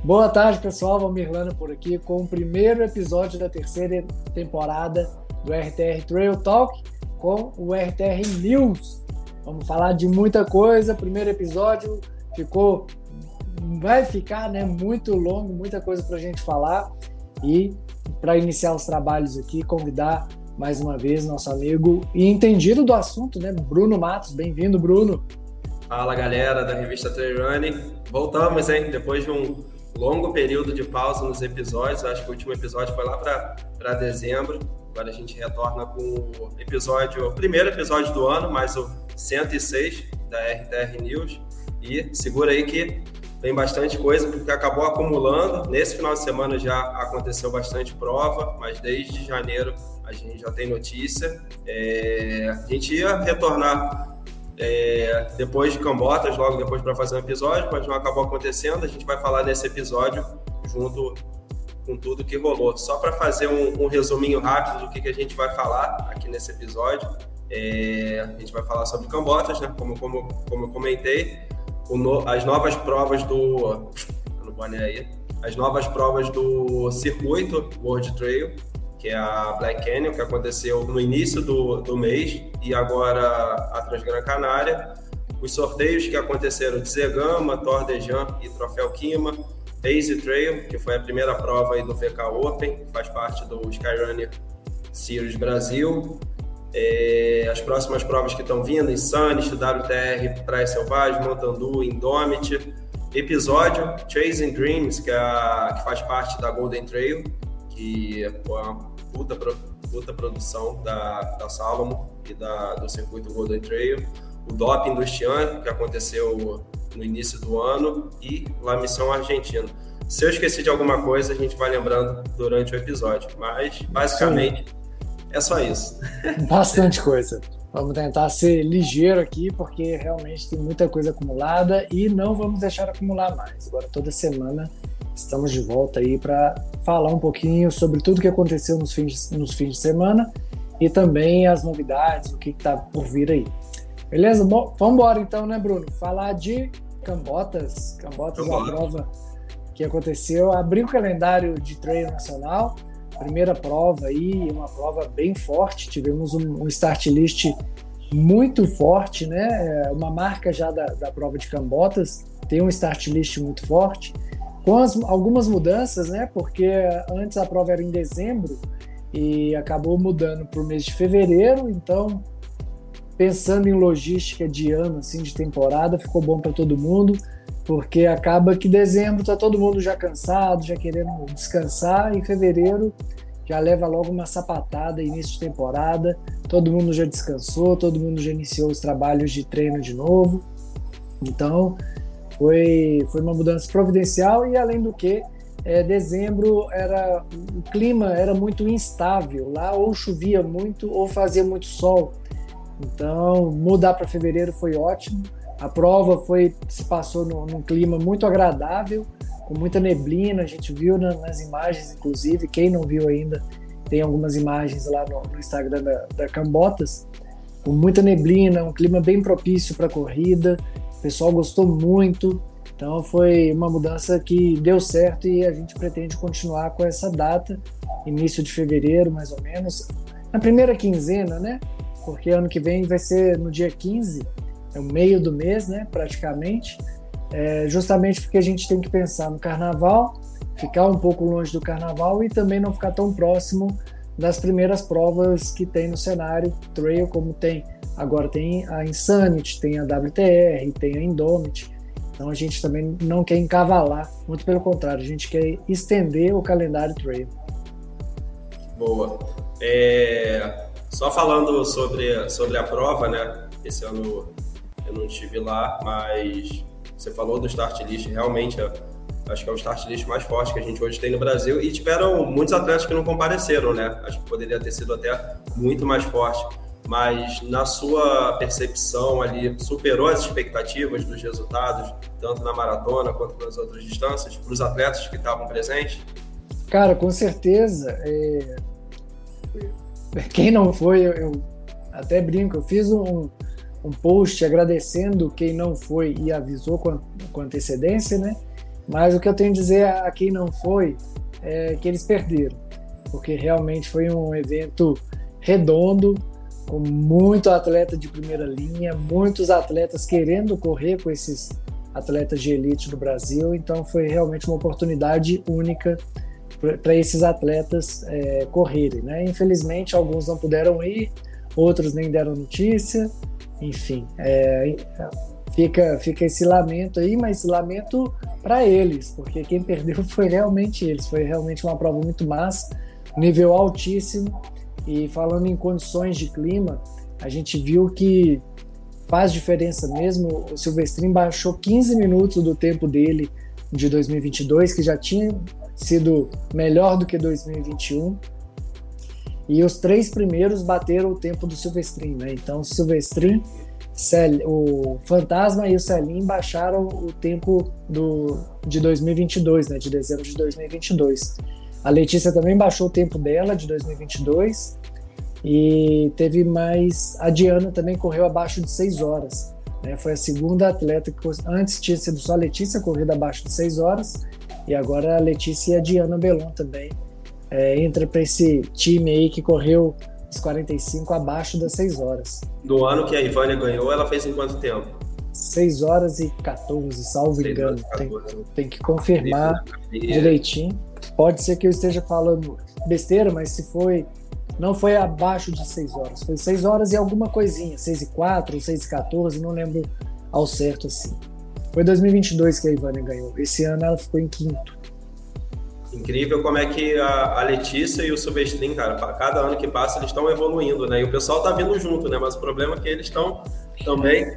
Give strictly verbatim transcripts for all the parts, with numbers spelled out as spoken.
Boa tarde, pessoal. Valmir Lana por aqui com o primeiro episódio da terceira temporada do R T R Trail Talk com o R T R News. Vamos falar de muita coisa. Primeiro episódio ficou, vai ficar, né, muito longo, muita coisa para a gente falar. E para iniciar os trabalhos aqui, convidar mais uma vez nosso amigo e entendido do assunto, né, Bruno Matos. Bem-vindo, Bruno. Fala, galera da revista Trail Running. Voltamos, hein? Depois de um longo período de pausa nos episódios. Acho que o último episódio foi lá para dezembro. Agora a gente retorna com o episódio, o primeiro episódio do ano, mais o cento e seis da R T R News. E segura aí que tem bastante coisa, porque acabou acumulando. Nesse final de semana já aconteceu bastante prova, mas desde janeiro a gente já tem notícia. É, a gente ia retornar é, depois de Cambotas, logo depois para fazer um episódio, mas não acabou acontecendo. A gente vai falar nesse episódio junto com tudo que rolou. Só para fazer um, um resuminho rápido do que, que a gente vai falar aqui nesse episódio. É, a gente vai falar sobre Cambotas, né? Como, como, como eu comentei, o no, as novas provas do... no boné aí, as novas provas do circuito World Trail, que é a Black Canyon, que aconteceu no início do, do mês, e agora a Transgran Canária. Os sorteios que aconteceram de Zegama, Tor de Jean e Troféu Kima, Base Trail, que foi a primeira prova aí do V K Open, que faz parte do Skyrunner Series Brasil. É, as próximas provas que estão vindo, Insanity, W T R, Praia Selvagem, Montandu, Indomit. Episódio Chasing Dreams, que, é a, que faz parte da Golden Trail, que é uma puta, puta produção da, da Salomon e da, do circuito Golden Trail. O Doping do Estian, que aconteceu no início do ano, e La Missão Argentina. Se eu esqueci de alguma coisa, a gente vai lembrando durante o episódio, mas basicamente Sim. é só isso. Bastante coisa. Vamos tentar ser ligeiro aqui, porque realmente tem muita coisa acumulada e não vamos deixar acumular mais. Agora, toda semana, estamos de volta aí para falar um pouquinho sobre tudo que aconteceu nos fins, nos fins de semana e também as novidades, o que está por vir aí. Beleza? Bom, vamos embora então, né, Bruno? Falar de Cambotas. Cambotas é a prova que aconteceu. Abriu o calendário de trail nacional. Primeira prova aí, uma prova bem forte. Tivemos um, um start list muito forte, né? Uma marca já da, da prova de Cambotas. Tem um start list muito forte. Com as, algumas mudanças, né? Porque antes a prova era em dezembro e acabou mudando para o mês de fevereiro. Então, pensando em logística de ano, assim, de temporada, ficou bom para todo mundo, porque acaba que dezembro tá todo mundo já cansado, já querendo descansar, e em fevereiro já leva logo uma sapatada, início de temporada, todo mundo já descansou, todo mundo já iniciou os trabalhos de treino de novo. Então, foi, foi uma mudança providencial, e além do que, é, dezembro era, o clima era muito instável, lá ou chovia muito ou fazia muito sol. Então, mudar para fevereiro foi ótimo. A prova foi, se passou num, num clima muito agradável, com muita neblina. A gente viu na, nas imagens, inclusive. Quem não viu ainda, tem algumas imagens lá no, no Instagram da, da Cambotas. Com muita neblina, um clima bem propício para a corrida. O pessoal gostou muito. Então, foi uma mudança que deu certo e a gente pretende continuar com essa data, início de fevereiro, mais ou menos. Na primeira quinzena, né? Porque ano que vem vai ser no dia quinze, é o meio do mês, né, praticamente, é, justamente porque a gente tem que pensar no carnaval, ficar um pouco longe do carnaval e também não ficar tão próximo das primeiras provas que tem no cenário trail, como tem agora tem a Insanity, tem a W T R, tem a Indomit. Então a gente também não quer encavalar, muito pelo contrário, a gente quer estender o calendário trail. Boa. É... Só falando sobre, sobre a prova, né? Esse ano eu não estive lá, mas você falou do start list, realmente é, acho que é o start list mais forte que a gente hoje tem no Brasil, e tiveram muitos atletas que não compareceram, né? Acho que poderia ter sido até muito mais forte, mas na sua percepção ali, superou as expectativas dos resultados, tanto na maratona quanto nas outras distâncias, para os atletas que estavam presentes? Cara, com certeza. É... Quem não foi, eu, eu até brinco, eu fiz um, um post agradecendo quem não foi e avisou com, com antecedência, né? Mas o que eu tenho a dizer a quem não foi é que eles perderam, porque realmente foi um evento redondo, com muito atleta de primeira linha, muitos atletas querendo correr com esses atletas de elite do Brasil, então foi realmente uma oportunidade única para esses atletas é, correrem, né? Infelizmente, alguns não puderam ir, outros nem deram notícia, enfim, é, fica, fica esse lamento aí, mas lamento para eles, porque quem perdeu foi realmente eles, foi realmente uma prova muito massa, nível altíssimo, e falando em condições de clima, a gente viu que faz diferença mesmo. O Silvestrin baixou quinze minutos do tempo dele de dois mil e vinte e dois, que já tinha sido melhor do que dois mil e vinte e um, e os três primeiros bateram o tempo do Silvestrin, né? Então o Silvestrin, o Fantasma e o Celim baixaram o tempo do, de dois mil e vinte e dois, né? De dezembro de dois mil e vinte e dois. A Letícia também baixou o tempo dela de dois mil e vinte e dois, e teve mais, a Diana também correu abaixo de seis horas, né? Foi a segunda atleta que antes tinha sido só a Letícia corrida abaixo de seis horas, e agora a Letícia e a Diana Belon também é, entra para esse time aí que correu os quarenta e cinco abaixo das seis horas. No ano que a Ivânia ganhou, ela fez em quanto tempo? seis horas e quatorze, salvo engano. Tem, tem que confirmar direitinho. Pode ser que eu esteja falando besteira, mas se foi, não foi abaixo de seis horas. Foi seis horas e alguma coisinha, seis e quatro ou seis e quatorze, não lembro ao certo assim. Foi dois mil e vinte e dois que a Ivânia ganhou. Esse ano ela ficou em quinto. Incrível como é que a, a Letícia e o Silvestrin, cara, cada ano que passa eles estão evoluindo, né? E o pessoal tá vindo junto, né? Mas o problema é que eles estão também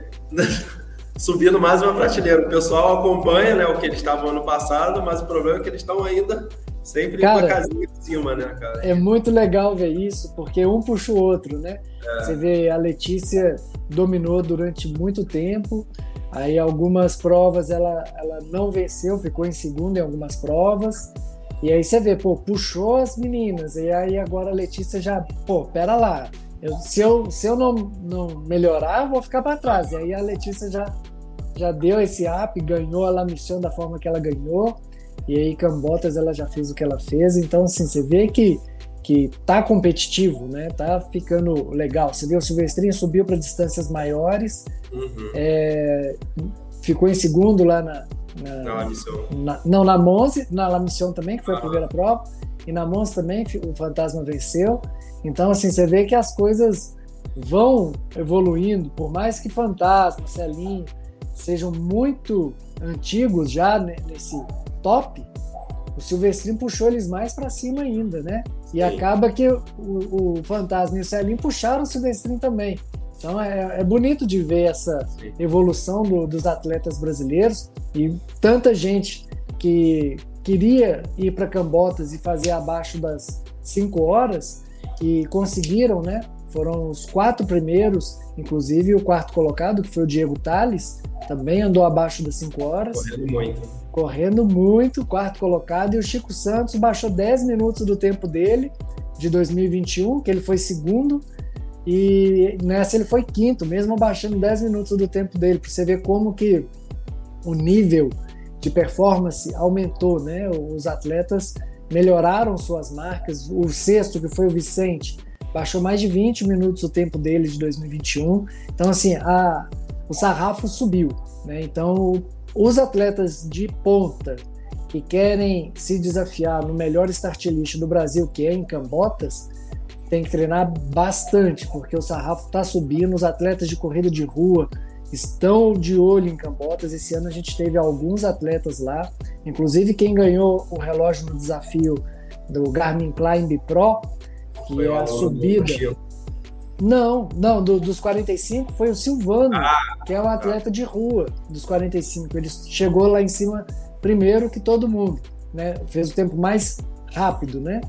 subindo mais uma prateleira. O pessoal acompanha, né, o que eles estavam ano passado, mas o problema é que eles estão ainda sempre cara, uma casinha em cima, né, cara? É muito legal ver isso, porque um puxa o outro, né? É. Você vê, a Letícia dominou durante muito tempo, aí algumas provas ela, ela não venceu, ficou em segundo em algumas provas, e aí você vê, pô, puxou as meninas, e aí agora a Letícia já, pô, pera lá, eu, se eu, se eu não, não melhorar, eu vou ficar para trás, e aí a Letícia já, já deu esse up, ganhou a La Mission da forma que ela ganhou, e aí Cambotas ela já fez o que ela fez, então assim, você vê que, que tá competitivo, né, tá ficando legal, você vê o Silvestrinho subiu para distâncias maiores, uhum. é, ficou em segundo lá na na, na La Mission. Na, não, na Monza, na La Mission também, que foi ah. a primeira prova, e na Monza também o Fantasma venceu, então assim, você vê que as coisas vão evoluindo, por mais que Fantasma, Celim sejam muito antigos já nesse top, o Silvestrin puxou eles mais para cima ainda, né? E Sim. acaba que o, o Fantasma e o Celim puxaram o Silvestrin também. Então é, é bonito de ver essa Sim. evolução do, dos atletas brasileiros, e tanta gente que queria ir para Cambotas e fazer abaixo das cinco horas, que conseguiram, né? Foram os quatro primeiros, inclusive o quarto colocado, que foi o Diego Tales, também andou abaixo das cinco horas. Correndo muito. Correndo muito, quarto colocado. E o Chico Santos baixou dez minutos do tempo dele, de dois mil e vinte e um, que ele foi segundo. E nessa ele foi quinto, mesmo baixando dez minutos do tempo dele, para você ver como que o nível de performance aumentou, né? Os atletas melhoraram suas marcas. O sexto, que foi o Vicente, baixou mais de vinte minutos o tempo dele de dois mil e vinte e um. Então, assim, a, o sarrafo subiu, né? Então, os atletas de ponta que querem se desafiar no melhor start list do Brasil, que é em Cambotas, tem que treinar bastante, porque o sarrafo está subindo. Os atletas de corrida de rua estão de olho em Cambotas. Esse ano a gente teve alguns atletas lá, inclusive quem ganhou o relógio no desafio do Garmin Climb Pro, que foi é a subida. Não, não, do, dos quarenta e cinco foi o Silvano, ah, que é um atleta ah. de rua dos quarenta e cinco. Ele chegou lá em cima primeiro que todo mundo, né? Fez o tempo mais rápido, né?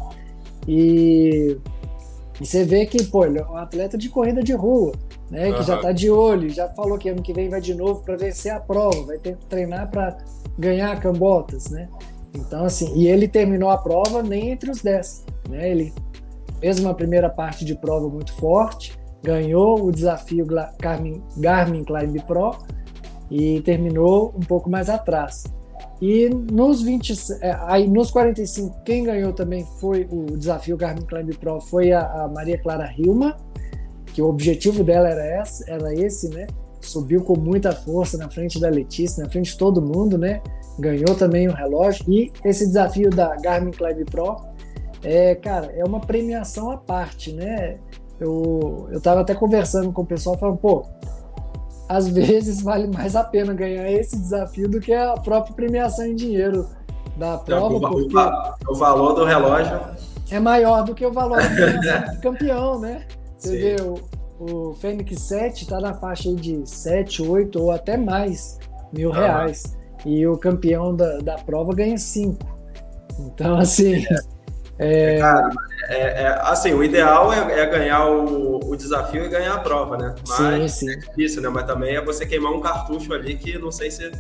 E, e você vê que, pô, ele é um atleta de corrida de rua, né? Uhum. Que já tá de olho, já falou que ano que vem vai de novo para vencer a prova, vai ter que treinar para ganhar Cambotas, né? Então, assim, e ele terminou a prova nem entre os dez, né? Ele fez uma primeira parte de prova muito forte, ganhou o desafio Garmin, Garmin Climb Pro e terminou um pouco mais atrás. E nos vinte, aí nos quarenta e cinco, quem ganhou também foi o desafio Garmin Climb Pro, foi a, a Maria Clara Hilma, que o objetivo dela era esse, era esse, né? Subiu com muita força na frente da Letícia, na frente de todo mundo, né? Ganhou também o relógio. E esse desafio da Garmin Climb Pro, é, cara, é uma premiação à parte, né? Eu, eu tava até conversando com o pessoal, falando, pô, às vezes vale mais a pena ganhar esse desafio do que a própria premiação em dinheiro da prova, então, porque o valor do relógio é maior do que o valor da premiação do campeão, né? Você Sim. vê, o, o Fênix sete está na faixa aí de sete, oito ou até mais mil reais. E o campeão da, da prova ganha cinco. Então, assim... É... Cara, é, é, assim, o ideal é, é ganhar o, o desafio e ganhar a prova, né? Mas sim, sim. é difícil, né? Mas também é você queimar um cartucho ali que não sei se...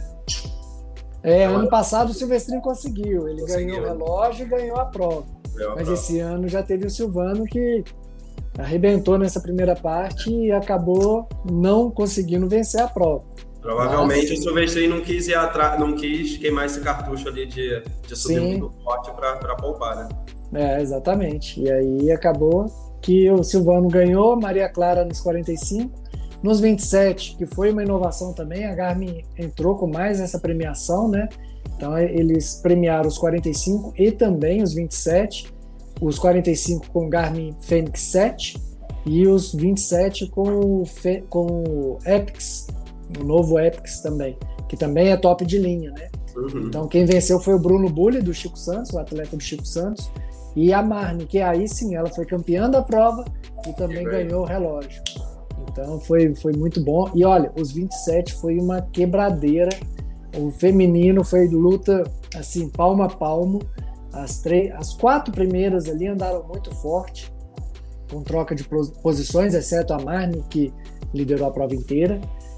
É, ano passado o Silvestrinho conseguiu. Ele conseguiu. ganhou o relógio e ganhou a prova. Ganhou a Mas prova. Esse ano já teve o Silvano que arrebentou nessa primeira parte e acabou não conseguindo vencer a prova. Provavelmente Mas... o Silvestrinho não quis ir atrás, não quis queimar esse cartucho ali de, de subir Sim. muito forte para poupar, né? É, exatamente. E aí acabou que o Silvano ganhou, Maria Clara nos quarenta e cinco. Nos vinte e sete, que foi uma inovação também, a Garmin entrou com mais essa premiação, né? Então eles premiaram os quarenta e cinco e também os vinte e sete. Os quarenta e cinco com o Garmin Fênix sete e os vinte e sete com o, Fe... com o Epix, o novo Epix também, que também é top de linha, né? Uhum. Então quem venceu foi o Bruno Bulli, do Chico Santos, o atleta do Chico Santos, e a Marne, que aí sim, ela foi campeã da prova e também ganhou o relógio. Então foi, foi muito bom. E olha, os vinte e sete foi uma quebradeira. O feminino foi luta assim, palmo a palmo. As, três, as quatro primeiras ali andaram muito forte, com troca de posições, exceto a Marne, que liderou a prova inteira.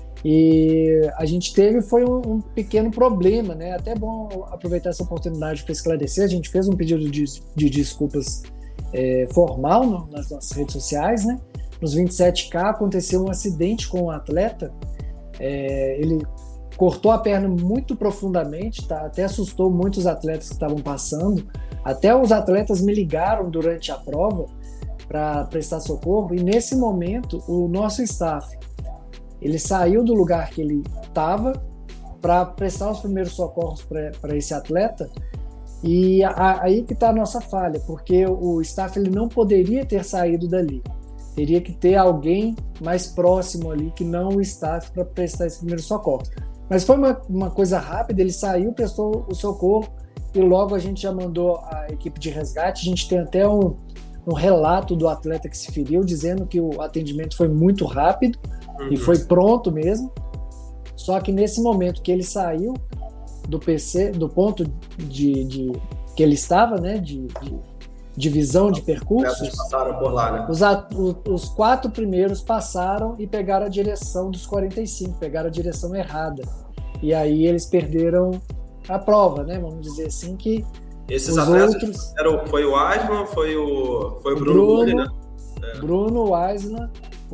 E a gente teve foi um, um pequeno problema, né? Até bom aproveitar essa oportunidade para esclarecer. A gente fez um pedido de, de desculpas é, formal no, nas nossas redes sociais, né? Nos vinte e sete K aconteceu um acidente com um atleta. É, ele cortou a perna muito profundamente, tá? Até assustou muitos atletas que estavam passando. Até os atletas me ligaram durante a prova para prestar socorro. E nesse momento, o nosso staff ele saiu do lugar que ele estava para prestar os primeiros socorros para esse atleta. E a, aí que está a nossa falha, porque o staff ele não poderia ter saído dali. Teria que ter alguém mais próximo ali que não o staff para prestar esse primeiro socorro. Mas foi uma, uma coisa rápida, ele saiu, prestou o socorro e logo a gente já mandou a equipe de resgate. A gente tem até um, um relato do atleta que se feriu, dizendo que o atendimento foi muito rápido, uhum. E foi pronto mesmo. Só que nesse momento que ele saiu do P C, do ponto de, de que ele estava, né, de, de divisão de percursos, passaram por lá, né? os, os quatro primeiros passaram e pegaram a direção dos quarenta e cinco, pegaram a direção errada. E aí eles perderam a prova, né? Vamos dizer assim que esses os atletas outros... eram, foi o Asman, foi o, foi o, o Bruno, Bruno, Bulli, né? É. Bruno, o Aislan,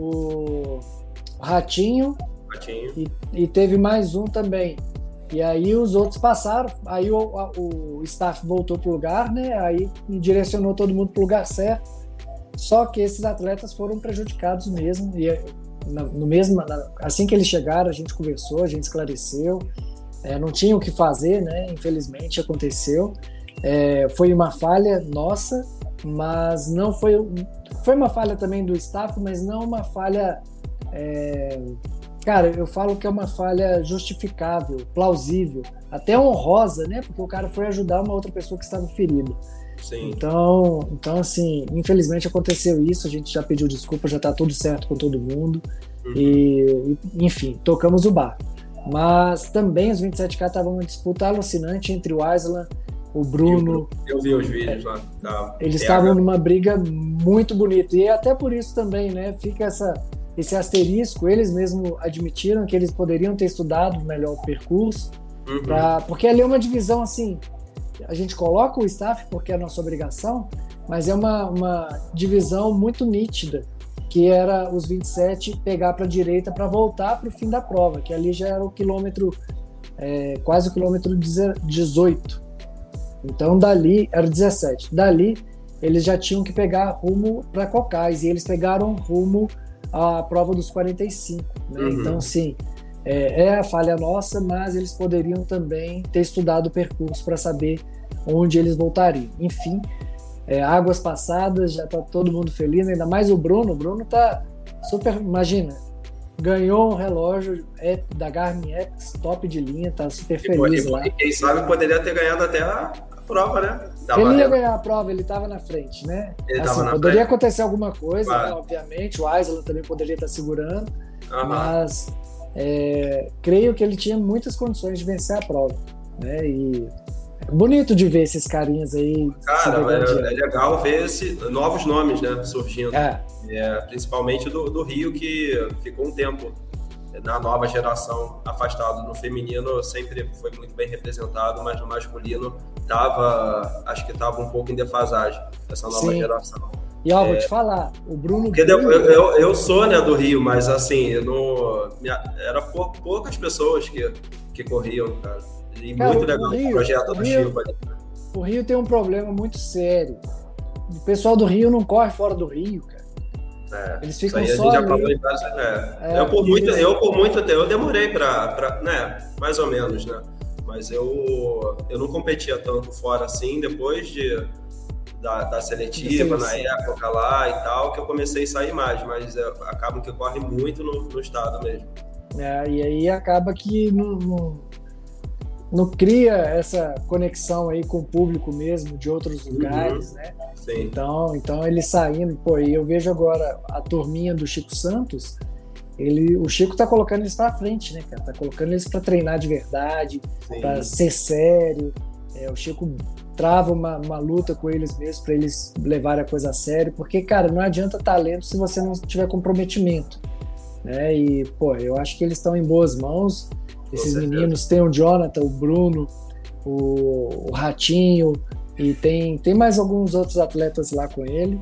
o Ratinho, Ratinho. E, e teve mais um também. E aí os outros passaram, aí o, o staff voltou para o lugar, né? Aí direcionou todo mundo para o lugar certo. Só que esses atletas foram prejudicados mesmo. E no mesmo, assim que eles chegaram, a gente conversou, a gente esclareceu. É, não tinha o que fazer, né? Infelizmente aconteceu. É, foi uma falha nossa, mas não foi. Foi uma falha também do staff, mas não uma falha. É, cara, eu falo que é uma falha justificável, plausível, até honrosa, né? Porque o cara foi ajudar uma outra pessoa que estava ferida. Sim. Então, então, assim, infelizmente aconteceu isso, a gente já pediu desculpa, já tá tudo certo com todo mundo. Uhum. E, enfim, tocamos o barco. Mas também os vinte e sete K estavam uma disputa alucinante entre o Aislan, o Bruno. Eu vi os vídeos lá. Tá. Eles estavam numa briga muito bonita. E até por isso também, né? Fica essa, esse asterisco. Eles mesmos admitiram que eles poderiam ter estudado melhor o percurso. Uhum. Pra, porque ali é uma divisão assim. A gente coloca o staff porque é a nossa obrigação, mas é uma, uma divisão muito nítida, que era os vinte e sete pegar para a direita para voltar para o fim da prova, que ali já era o quilômetro é, quase o quilômetro dezoito. Então, dali, era dezessete. Dali, eles já tinham que pegar rumo para Cocais, e eles pegaram rumo à prova dos quarenta e cinco. Né? Uhum. Então, sim, é, é a falha nossa, mas eles poderiam também ter estudado o percurso para saber onde eles voltariam. Enfim, é, águas passadas, já está todo mundo feliz, ainda mais o Bruno. O Bruno tá super, imagina, ganhou um relógio da Garmin Epix, top de linha, tá super feliz e, lá. E quem sabe poderia ter ganhado até a prova, né? Tava ele ia valendo. ganhar a prova, ele estava na frente, né? Ele assim, na poderia frente. acontecer alguma coisa, claro. né? Obviamente, o Island também poderia estar segurando, uhum. mas é, creio que ele tinha muitas condições de vencer a prova, né? E é bonito de ver esses carinhas aí. Cara, é, é legal ver esse, novos nomes, né, surgindo. É. É, principalmente do, do Rio, que ficou um tempo na nova geração afastado. No feminino sempre foi muito bem representado, mas no masculino tava, acho que estava um pouco em defasagem essa nova Sim. geração. E ó, é, vou te falar, o Bruno... Porque eu, eu, eu sou, né, do Rio, mas assim, eu não, era pou, poucas pessoas que, que corriam, cara. E cara, muito legal o, Rio, o projeto o do Rio, Chico ali. O Rio tem um problema muito sério. O pessoal do Rio não corre fora do Rio, cara. É, eles ficam isso aí só a gente ali. já falou em vários, é. É, eu, por muito, eles... eu por muito tempo, eu demorei para, né, mais ou menos, né, mas eu, eu não competia tanto fora assim, depois de, da, da seletiva, na época lá e tal, que eu comecei a sair mais, mas é, acaba que corre muito no, no estado mesmo. É, e aí acaba que não, não, não cria essa conexão aí com o público mesmo, de outros lugares, uhum. né? Sim. Então, então ele saindo, pô, e eu vejo agora a turminha do Chico Santos, ele, o Chico tá colocando eles pra frente, né, cara? Tá colocando eles pra treinar de verdade, Sim. pra ser sério. É, o Chico trava uma, uma luta com eles mesmo pra eles levarem a coisa a sério, porque, cara, não adianta talento se você não tiver comprometimento, né? E, pô, eu acho que eles estão em boas mãos. Esses meninos, tem o Jonathan, o Bruno, o, o Ratinho, e tem, tem mais alguns outros atletas lá com ele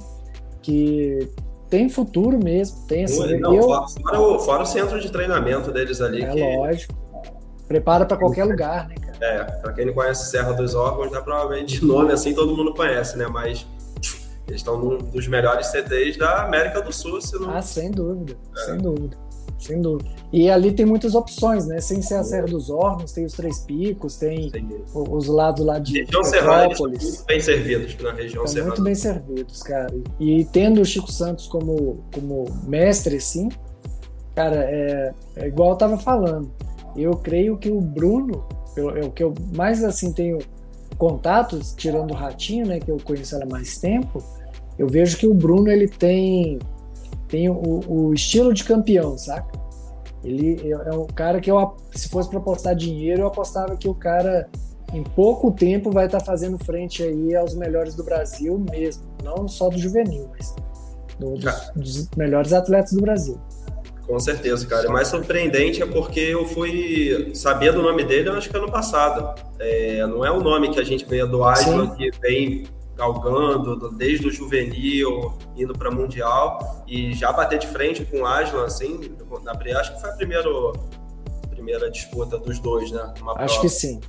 que tem futuro mesmo. Tem assim, não, eu, fora, o, fora o centro de treinamento deles ali. É que... lógico. Prepara para qualquer lugar, né, cara? É, para quem não conhece Serra dos Órgãos, dá provavelmente de nome assim todo mundo conhece, né? Mas eles estão num dos melhores C Ts da América do Sul, se não... Ah, sem dúvida, é. sem dúvida. Sem dúvida. E ali tem muitas opções, né? Sem ser a Serra dos Órgãos, tem os Três Picos, tem Sim. os lados lá de região serrana, muito bem servidos na região Estão serrana. Muito bem servidos, cara. E tendo o Chico Santos como, como mestre, assim, cara, é, é igual eu tava falando. Eu creio que o Bruno, eu, eu, que eu mais assim tenho contatos, tirando o Ratinho, né? Que eu conheço ela há mais tempo, eu vejo que o Bruno, ele tem... tem o, o estilo de campeão, saca? Ele é um cara que eu, se fosse para apostar dinheiro, eu apostava que o cara em pouco tempo vai estar tá fazendo frente aí aos melhores do Brasil mesmo, não só do juvenil, mas do, dos, dos melhores atletas do Brasil. Com certeza, cara. O mais surpreendente é porque eu fui saber do nome dele, eu acho que ano passado. É, não é o nome que a gente vê do Island, que vem galgando desde o juvenil, indo para mundial, e já bater de frente com o Aslan, assim, na, acho que foi a primeira, primeira disputa dos dois, né? Uma acho prova. que sim.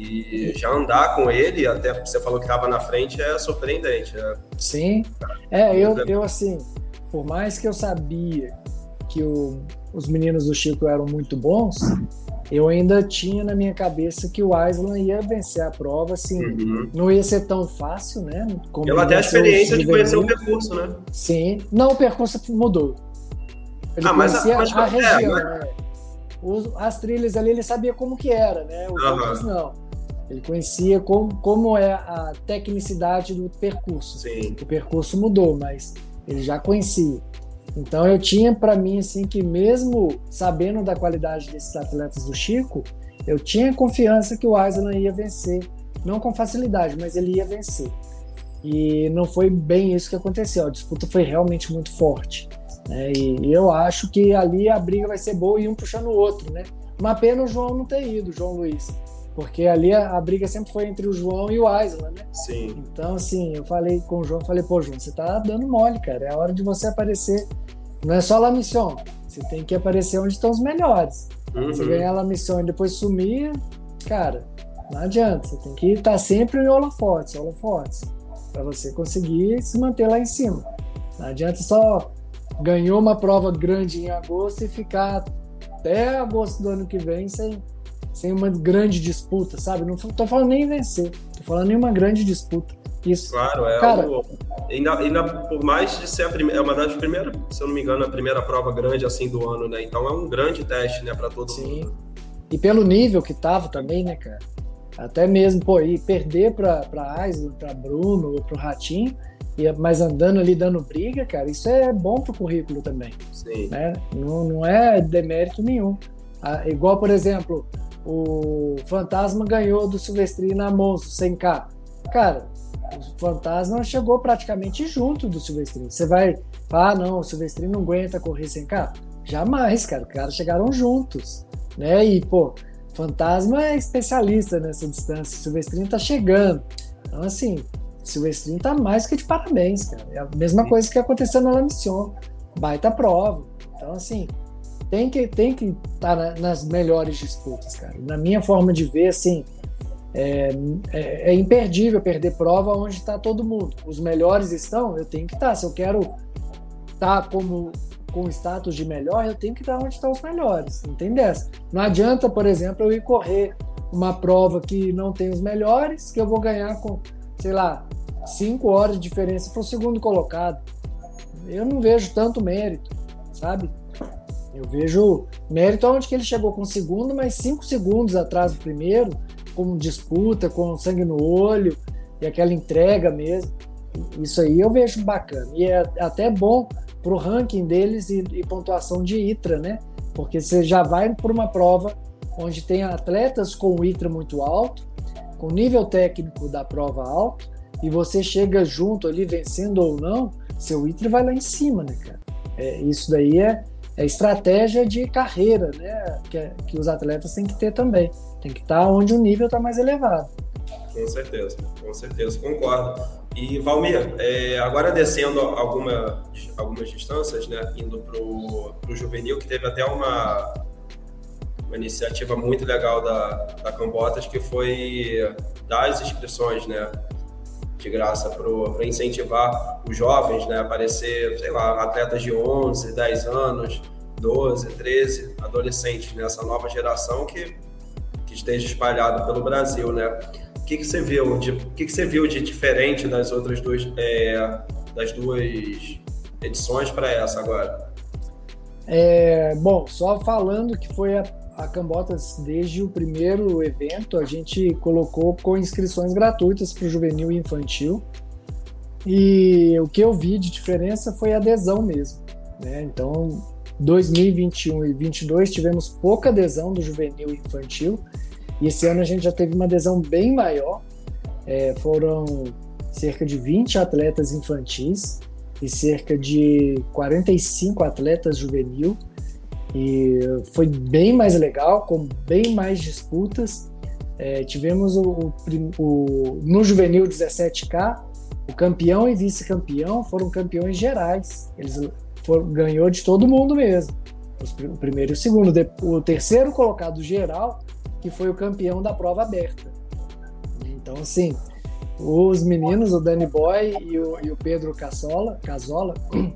E já andar com ele, até você falou que estava na frente, é surpreendente. É... Sim, é, eu, eu assim, por mais que eu sabia que o, os meninos do Chico eram muito bons, eu ainda tinha na minha cabeça que o Island ia vencer a prova, assim, uhum. não ia ser tão fácil, né? Como Pela até a experiência de conhecer o percurso, né? Sim, não, o percurso mudou. Ele ah, conhecia mas, a, a é, região, mas... né? Os, as trilhas ali, ele sabia como que era, né? Os uhum. outros não. Ele conhecia como, como é a tecnicidade do percurso. Sim. O percurso mudou, mas ele já conhecia. Então eu tinha para mim assim que mesmo sabendo da qualidade desses atletas do Chico, eu tinha confiança que o Island ia vencer, não com facilidade, mas ele ia vencer. E não foi bem isso que aconteceu, a disputa foi realmente muito forte, né? E eu acho que ali a briga vai ser boa e um puxando o outro, né? Uma pena o João não ter ido, o João Luiz, porque ali a, a briga sempre foi entre o João e o Island, né? Sim. Então assim, eu falei com o João, falei, pô João, você tá dando mole, cara, é a hora de você aparecer. Não é só La Mission, você tem que aparecer onde estão os melhores. Uhum. Você ganhar La Mission e depois sumir, cara, não adianta, você tem que estar sempre em holofotes, holofotes, para você conseguir se manter lá em cima. Não adianta só ganhou uma prova grande em agosto e ficar até agosto do ano que vem sem, sem uma grande disputa, sabe? Não tô falando nem em vencer, tô falando em uma grande disputa. Isso. Claro, é cara, o, ainda, ainda por mais de ser a primeira, é uma das primeiras, se eu não me engano, a primeira prova grande assim do ano, né? Então é um grande teste, né, para todo sim. mundo. E pelo nível que tava também, né, cara? Até mesmo, pô, e perder pra, pra Aisler, pra Bruno ou pro Ratinho, e, mas andando ali dando briga, cara, isso é bom pro currículo também. Sim. Né? Não, não é demérito nenhum. Ah, igual, por exemplo, o Fantasma ganhou do Silvestrini na Monza, cem K. Cara, o Fantasma chegou praticamente junto do Silvestrini. Você vai falar, ah, não, o Silvestrini não aguenta correr cem K? Jamais, cara. Os caras chegaram juntos, né? E, pô, Fantasma é especialista nessa distância. O Silvestrini tá chegando. Então, assim, o Silvestrini tá mais que de parabéns, cara. É a mesma Sim. coisa que aconteceu na La Mission. Baita prova. Então, assim, tem que tem que estar na, nas melhores disputas, cara. Na minha forma de ver, assim, é, é, é imperdível perder prova onde está todo mundo. Os melhores estão, eu tenho que estar. Se eu quero estar como com status de melhor, eu tenho que estar onde estão os melhores. Não tem dessa. Não adianta, por exemplo, eu ir correr uma prova que não tem os melhores, que eu vou ganhar com, sei lá, cinco horas de diferença para o segundo colocado. Eu não vejo tanto mérito, sabe? Eu vejo mérito onde que ele chegou com o segundo, mas cinco segundos atrás do primeiro, com disputa, com sangue no olho e aquela entrega mesmo. Isso aí eu vejo bacana. E é até bom para o ranking deles e, e pontuação de I T R A, né? Porque você já vai por uma prova onde tem atletas com o I T R A muito alto, com nível técnico da prova alto, e você chega junto ali, vencendo ou não, seu I T R A vai lá em cima, né, cara? É, isso daí é, é estratégia de carreira, né? Que, que os atletas têm que ter também. Tem que estar onde o nível está mais elevado. Com certeza, com certeza, concordo. E, Valmir, é, agora descendo alguma, algumas distâncias, né, indo para o juvenil, que teve até uma, uma iniciativa muito legal da, da Cambotas, que foi dar as inscrições, né, de graça para incentivar os jovens, né, a aparecer, sei lá, atletas de onze, dez anos, doze, treze, adolescentes, nessa né, nova geração que, que esteja espalhada pelo Brasil, né? O que, que você viu de, o que, que você viu de diferente das outras duas, é, das duas edições para essa agora? É, bom, só falando que foi a, a Cambotas desde o primeiro evento, a gente colocou com inscrições gratuitas para o juvenil e infantil, e o que eu vi de diferença foi a adesão mesmo, né? Então, dois mil e vinte e um e vinte e dois tivemos pouca adesão do juvenil e infantil, e esse ano a gente já teve uma adesão bem maior. É, foram cerca de vinte atletas infantis e cerca de quarenta e cinco atletas juvenil, e foi bem mais legal, com bem mais disputas. É, tivemos o, o, o, no juvenil dezessete K, o campeão e vice-campeão foram campeões gerais, eles foram, ganhou de todo mundo mesmo, o primeiro e o segundo. O terceiro colocado geral que foi o campeão da prova aberta. Então, assim, os meninos, o Danny Boy e o, e o Pedro Casola, Casola,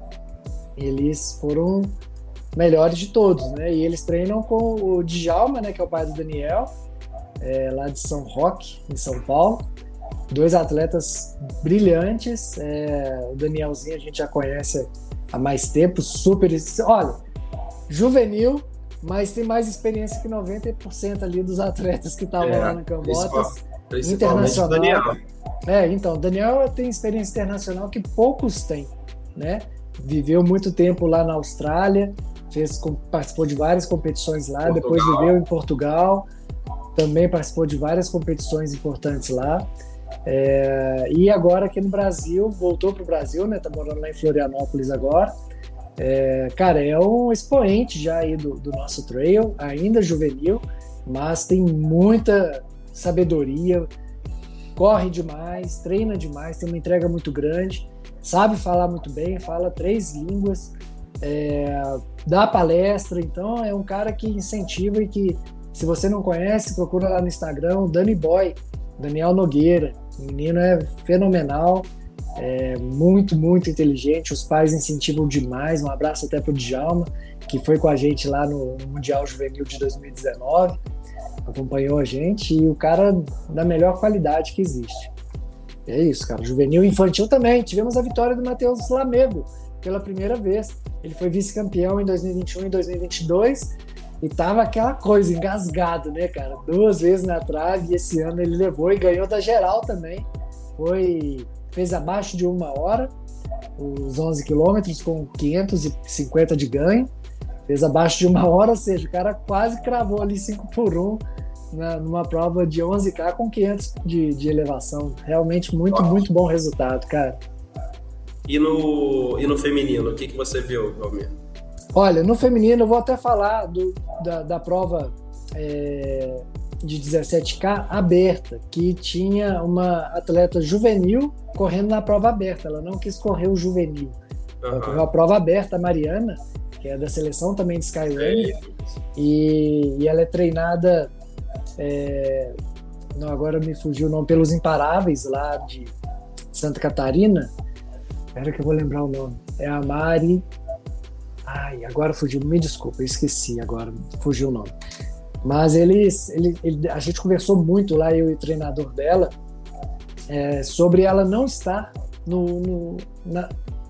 eles foram melhores de todos, né? E eles treinam com o Djalma, né, que é o pai do Daniel, é, lá de São Roque, em São Paulo. Dois atletas brilhantes. É, o Danielzinho a gente já conhece há mais tempo, super... Olha, juvenil, mas tem mais experiência que noventa por cento ali dos atletas que estavam é, lá na Cambotas. Internacional. Daniel. É, então, Daniel tem experiência internacional que poucos têm, né? Viveu muito tempo lá na Austrália, fez, participou de várias competições lá, Portugal. Depois viveu em Portugal, também participou de várias competições importantes lá. É, e agora aqui no Brasil, voltou para o Brasil, né? Tá morando lá em Florianópolis agora. É, cara, é um expoente já aí do, do nosso trail, ainda juvenil, mas tem muita sabedoria, corre demais, treina demais, tem uma entrega muito grande, sabe falar muito bem, fala três línguas, é, dá palestra, então é um cara que incentiva e que Se você não conhece, procura lá no Instagram o Dani Boy, Daniel Nogueira. O menino é fenomenal, é muito, muito inteligente. Os pais incentivam demais. Um abraço até pro Djalma, que foi com a gente lá no Mundial Juvenil de dois mil e dezenove. Acompanhou a gente, e o cara da melhor qualidade que existe. É isso, cara. Juvenil e infantil também. Tivemos a vitória do Matheus Lamego pela primeira vez. Ele foi vice-campeão em dois mil e vinte e um e dois mil e vinte e dois e tava aquela coisa, engasgado, né, cara? Duas vezes na trave, e esse ano ele levou e ganhou da geral também. Foi, fez abaixo de uma hora, os onze quilômetros com quinhentos e cinquenta de ganho. Fez abaixo de uma hora, ou seja, o cara quase cravou ali cinco por um na, numa prova de onze K com quinhentos de, de elevação. Realmente muito, Nossa. muito bom resultado, cara. E no, e no feminino, o que, que você viu, Valmir? Olha, no feminino eu vou até falar do, da, da prova é, de dezessete K aberta, que tinha uma atleta juvenil correndo na prova aberta. Ela não quis correr o juvenil. Ela uhum. correu a prova aberta, a Mariana, que é da seleção também de Skyrunning, e, e ela é treinada, é, não, agora me fugiu o nome, pelos Imparáveis lá de Santa Catarina. Espera que eu vou lembrar o nome. É a Mari... Ai, agora fugiu, me desculpa, eu esqueci agora, fugiu o nome. Mas eles, ele, ele, a gente conversou muito lá, eu e o treinador dela, é, sobre ela não estar no, no, na,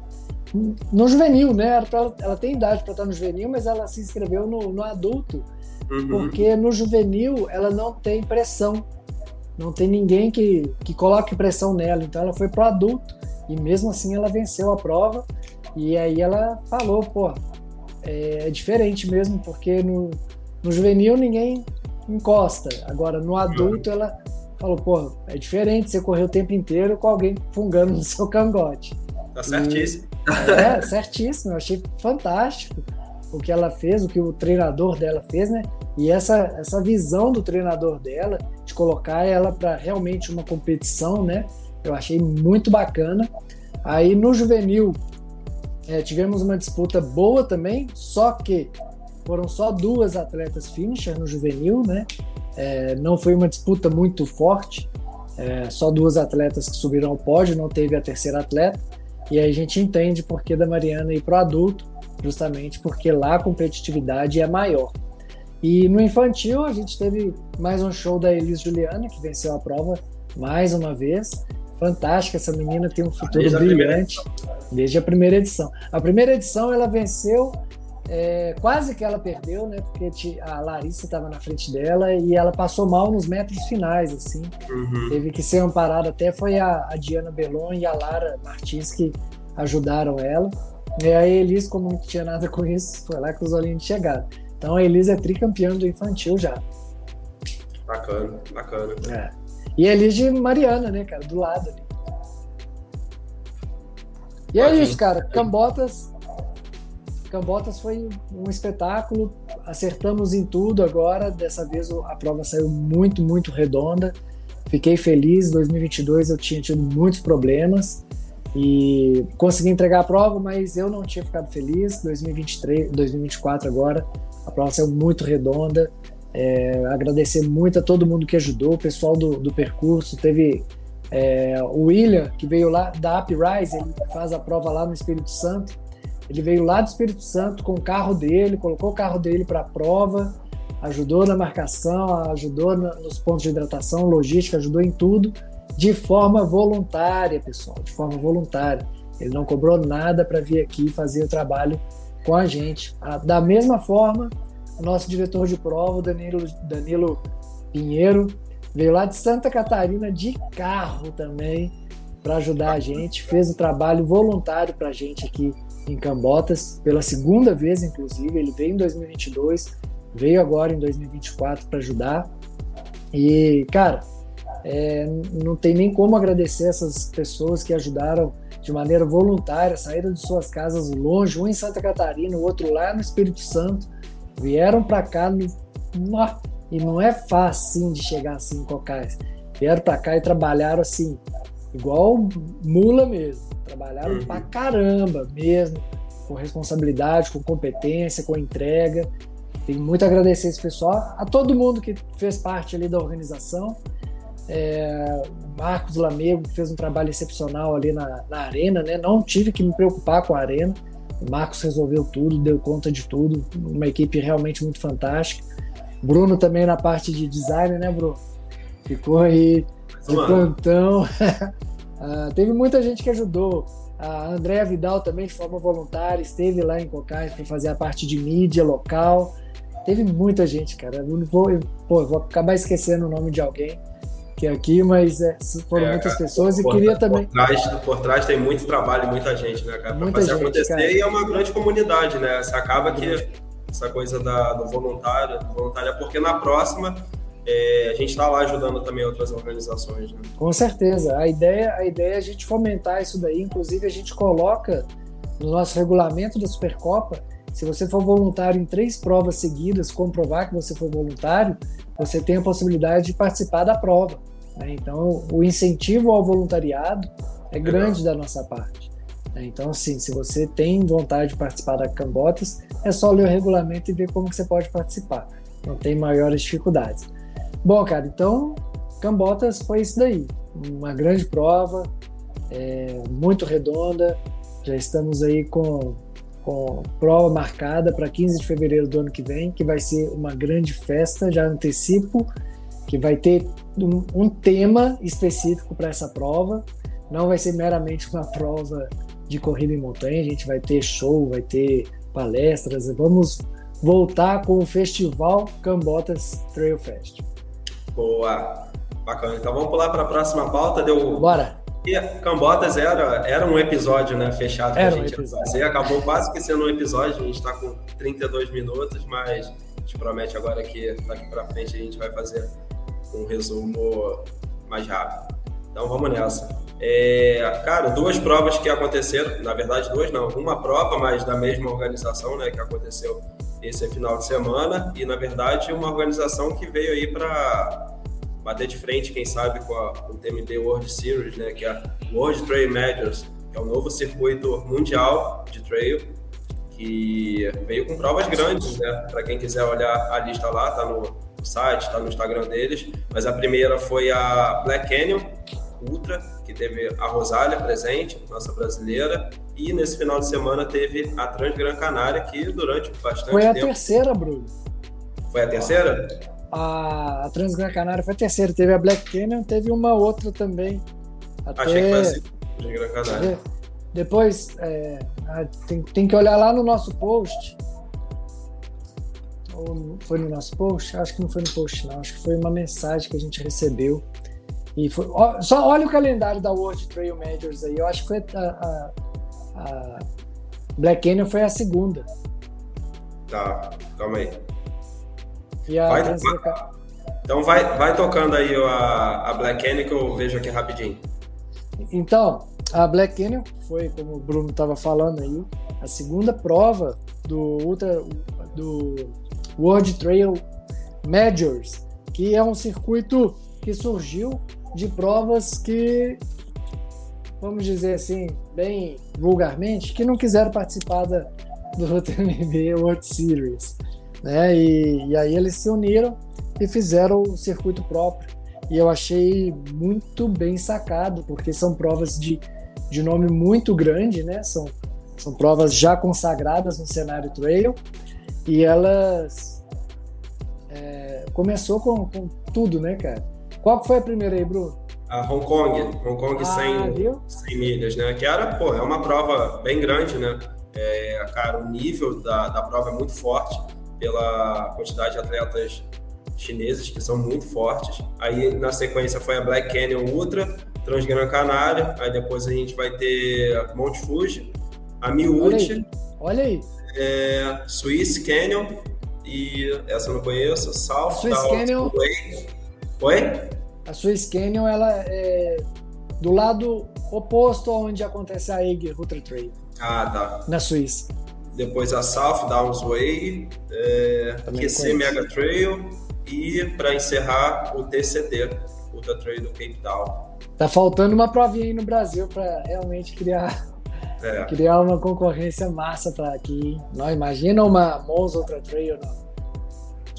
no juvenil, né? Ela, ela tem idade para estar no juvenil, mas ela se inscreveu no, no adulto, uhum. porque no juvenil ela não tem pressão, não tem ninguém que, que coloque pressão nela, então ela foi pro adulto, e mesmo assim ela venceu a prova. E aí ela falou, pô, é, é diferente mesmo, porque no, no juvenil ninguém encosta. Agora, no adulto, ela falou, pô, é diferente você correr o tempo inteiro com alguém fungando no seu cangote. Tá certíssimo. E, é, certíssimo. Eu achei fantástico o que ela fez, o que o treinador dela fez, né? E essa, essa visão do treinador dela, de colocar ela para realmente uma competição, né? Eu achei muito bacana. Aí, no juvenil, É, tivemos uma disputa boa também, só que foram só duas atletas finisher no juvenil, né? É, não foi uma disputa muito forte, é, só duas atletas que subiram ao pódio, não teve a terceira atleta, e aí a gente entende por que da Mariana ir para o adulto, justamente porque lá a competitividade é maior. E no infantil a gente teve mais um show da Elis Juliana, que venceu a prova mais uma vez. Fantástica, essa menina tem um futuro desde brilhante a desde a primeira edição. A primeira edição ela venceu, é, quase que ela perdeu, né? Porque a Larissa estava na frente dela e ela passou mal nos metros finais, assim. Uhum. Teve que ser amparada, até foi a, a Diana Belon e a Lara Martins que ajudaram ela. E a Elis, como não tinha nada com isso, foi lá que os olhinhos chegaram. Então a Elis é tricampeã do infantil já. Bacana, bacana. É. E a Elis de Mariana, né, cara? Do lado ali. E é isso, cara. Cambotas. Cambotas foi um espetáculo. Acertamos em tudo agora. Dessa vez a prova saiu muito, muito redonda. Fiquei feliz. Em dois mil e vinte e dois eu tinha tido muitos problemas. E consegui entregar a prova, mas eu não tinha ficado feliz. dois mil e vinte e três, dois mil e vinte e quatro agora. A prova saiu muito redonda. É, agradecer muito a todo mundo que ajudou, o pessoal do, do percurso. Teve é, o William, que veio lá da Uprise, ele faz a prova lá no Espírito Santo. Ele veio lá do Espírito Santo com o carro dele, colocou o carro dele para a prova, ajudou na marcação, ajudou na, nos pontos de hidratação, logística, ajudou em tudo, de forma voluntária, pessoal, de forma voluntária. Ele não cobrou nada para vir aqui fazer o trabalho com a gente. Da mesma forma, o nosso diretor de prova, o Danilo, Danilo Pinheiro, veio lá de Santa Catarina de carro também para ajudar a gente, fez o trabalho voluntário para a gente aqui em Cambotas, pela segunda vez, inclusive. Ele veio em dois mil e vinte e dois, veio agora em dois mil e vinte e quatro para ajudar. E, cara, é, não tem nem como agradecer essas pessoas que ajudaram de maneira voluntária, saíram de suas casas longe, um em Santa Catarina, o outro lá no Espírito Santo, vieram para cá no... e não é fácil de chegar assim em Cocais. Vieram para cá e trabalharam assim, igual mula mesmo. Trabalharam uhum. pra caramba mesmo, com responsabilidade, com competência, com entrega. Tenho muito a agradecer esse pessoal, a todo mundo que fez parte ali da organização. É, Marcos Lamego, que fez um trabalho excepcional ali na, na arena, né? Não tive que me preocupar com a arena. O Marcos resolveu tudo, deu conta de tudo. Uma equipe realmente muito fantástica. Bruno também na parte de design, né, Bruno? Ficou aí de plantão. uh, teve muita gente que ajudou. A Andréa Vidal também, de forma voluntária, esteve lá em Cocais para fazer a parte de mídia local. Teve muita gente, cara. Eu não vou, eu, pô, eu vou acabar esquecendo o nome de alguém que é aqui, mas é, foram é, muitas cara, pessoas por, e queria por, também... Por trás, por trás tem muito trabalho e muita gente, né, cara? Para fazer gente, acontecer cara. E é uma grande comunidade, né? Você acaba que essa coisa da, do voluntário, voluntário é porque na próxima é, a gente está lá ajudando também outras organizações, né? Com certeza. A ideia, a ideia é a gente fomentar isso daí. Inclusive, a gente coloca no nosso regulamento da Supercopa, se você for voluntário em três provas seguidas, comprovar que você foi voluntário, você tem a possibilidade de participar da prova, né? Então, o incentivo ao voluntariado é grande da nossa parte, né? Então, assim, se você tem vontade de participar da Cambotas, é só ler o regulamento e ver como que você pode participar. Não tem maiores dificuldades. Bom, cara, então, Cambotas foi isso daí. Uma grande prova, é, muito redonda. Já estamos aí com... com prova marcada para quinze de fevereiro do ano que vem, que vai ser uma grande festa, já antecipo, que vai ter um, um tema específico para essa prova. Não vai ser meramente uma prova de corrida em montanha, a gente vai ter show, vai ter palestras, vamos voltar com o Festival Cambotas Trail Fest. Boa, bacana. Então vamos pular para a próxima pauta. Deu... Bora! E Cambotas era, era um episódio, né, fechado que era a gente um ia fazer, acabou quase que sendo um episódio, a gente está com trinta e dois minutos, mas a gente promete agora que daqui para frente a gente vai fazer um resumo mais rápido. Então vamos nessa. É, cara, duas provas que aconteceram, na verdade duas não, uma prova, mas da mesma organização, né, que aconteceu esse final de semana, e na verdade uma organização que veio aí para bater de frente, quem sabe, com, a, com o T M B World Series, né, que é a World Trail Majors, que é o novo circuito mundial de trail, que veio com provas grandes, né, para quem quiser olhar a lista lá, tá no site, tá no Instagram deles, mas a primeira foi a Black Canyon Ultra, que teve a Rosália presente, nossa brasileira, e nesse final de semana teve a Transgran Canária, que durante bastante tempo... Foi a terceira, Bruno. Foi a terceira? A, a Transgran Canária foi a terceira, teve a Black Canyon, teve uma outra também. Até... Achei que foi assim, Transgran Canária. Depois, é, tem, tem que olhar lá no nosso post. Ou foi no nosso post? Acho que não foi no post, não. Acho que foi uma mensagem que a gente recebeu. E foi, ó, só olha o calendário da World Trail Majors aí. Eu acho que foi a, a, a Black Canyon foi a segunda. Tá, calma aí. E a vai, vai, então vai, vai tocando aí a, a Black Canyon que eu vejo aqui rapidinho. Então, a Black Canyon foi, como o Bruno estava falando aí, a segunda prova do, Ultra, do World Trail Majors, que é um circuito que surgiu de provas que, vamos dizer assim, bem vulgarmente, que não quiseram participar da, do T M B World Series, né? E, e aí eles se uniram e fizeram o circuito próprio. E eu achei muito bem sacado, porque são provas de, de nome muito grande, né? São, são provas já consagradas no cenário trail, e elas é, começou com, com tudo, né, cara? Qual foi a primeira aí, Bruno? A Hong Kong, Hong Kong ah, cem, cem milhas, né? Que era, pô, é uma prova bem grande, né? É, cara, o nível da, da prova é muito forte pela quantidade de atletas chineses, que são muito fortes. Aí, na sequência, foi a Black Canyon Ultra, Transgran Canária, aí depois a gente vai ter Mount Fuji, a Miúcha, olha aí, é, Swiss Canyon, e essa eu não conheço, South Swiss Canyon. Oi? A Swiss Canyon, ela é do lado oposto onde acontece a Eiger Ultra Trail. Ah, tá. Na Suíça. Depois a South Downs Way, é, Q C Mega Trail e, para encerrar, o T C T, Ultra Trail do Cape Town. Tá faltando uma provinha aí no Brasil para realmente criar, é. criar uma concorrência massa para aqui. Não imagina uma Monza Ultra Trail, não.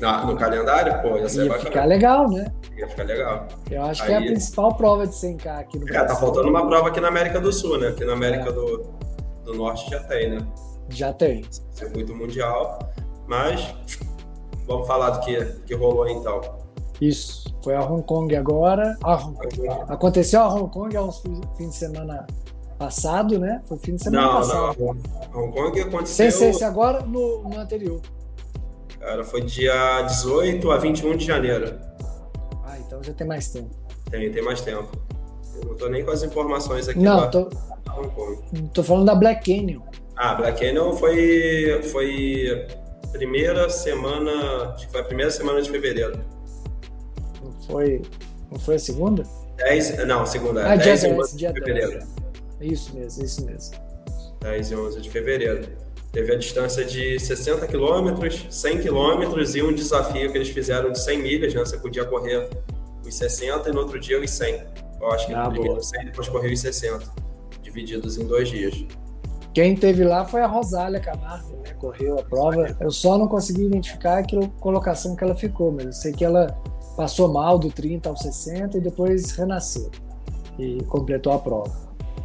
Ah, no calendário, pô, ia ser Ia bacana. ficar legal, né? Ia ficar legal. Eu acho Aí, que é a principal prova de cem K aqui no Brasil. É, tá faltando uma prova aqui na América do Sul, né? Aqui na América é. do, do Norte já tem, né? Já tem. Circuito mundial. Mas vamos falar do que, que rolou aí, então. Isso. Foi a Hong Kong agora. Ah, Hong Kong. Aconteceu a Hong Kong há uns fim de semana passado, né? Foi fim de semana não, passado. Não, não. Hong Kong aconteceu... Sem ser esse agora, no, no anterior. Cara, foi dia dezoito a vinte e um de janeiro. Ah, então já tem mais tempo. Tem, tem mais tempo. Eu não tô nem com as informações aqui. Não, lá, tô... Hong Kong. Tô falando da Black Canyon. Ah, Black Canyon foi... foi primeira semana... Acho que foi a primeira semana de fevereiro. Não foi... Não foi a segunda? dez... Não, segunda. Ah, dez dia e dez, onze dia de fevereiro. dez. Isso mesmo, isso mesmo. dez e onze de fevereiro. Teve a distância de sessenta quilômetros, cem quilômetros e um desafio que eles fizeram de cem milhas, né? Você podia correr os sessenta e no outro dia os cem. Eu acho que ah, no primeiro cem, depois correu os sessenta, divididos em dois dias. Quem teve lá foi a Rosália Camargo, né? Correu a prova. Eu só não consegui identificar a colocação que ela ficou, mas eu sei que ela passou mal do trinta ao sessenta e depois renasceu e completou a prova.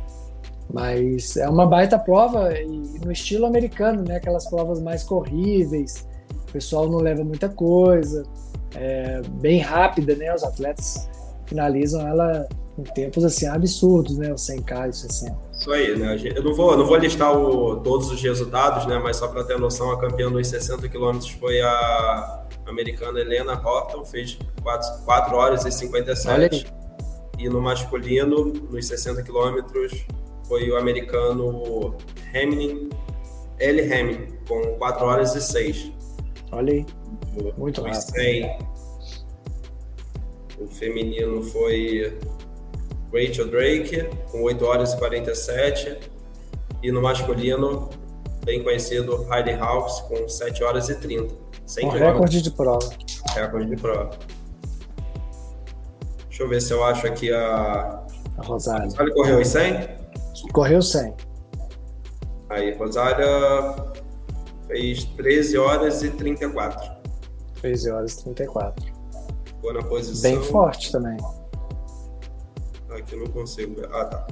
Mas é uma baita prova e no estilo americano, né? Aquelas provas mais corríveis, o pessoal não leva muita coisa, é bem rápida, né? Os atletas finalizam ela em tempos assim absurdos, né? O cem K e sessenta. Isso aí, né? Eu não vou, não vou listar o, todos os resultados, né? Mas só para ter noção, a campeã dos sessenta quilômetros foi a americana Helena Horton, fez quatro horas e cinquenta e sete. E no masculino, nos sessenta quilômetros, foi o americano Hamlin, L. Hamlin, com quatro horas e seis. Olha aí, muito rápido. cem, o feminino foi Rachel Drake, com oito horas e quarenta e sete. E no masculino, bem conhecido, Riley Hawkes, com sete horas e trinta. Um recorde de prova. Recorde de prova. Deixa eu ver se eu acho aqui a... A Rosália. A Rosália correu os cem? Correu cem. Aí, Rosália fez treze horas e trinta e quatro. treze horas e trinta e quatro. Ficou na posição... Bem forte também. Aqui eu não consigo ver. Ah, tá.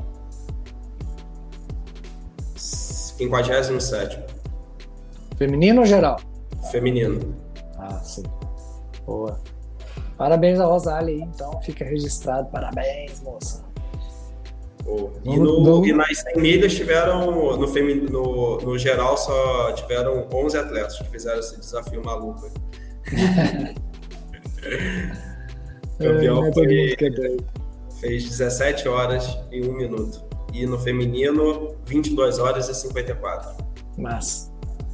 quinquagésimo sétimo. Feminino ou geral? Feminino. Ah, sim. Boa. Parabéns a Rosália aí, então fica registrado. Parabéns, moça. Oh. E, no, e nas cem milhas tiveram, no, femin, no, no geral, só tiveram onze atletas que fizeram esse desafio maluco. Campeão é, foi, fez dezessete horas e um minuto. E no feminino, vinte e duas horas e cinquenta e quatro. Massa.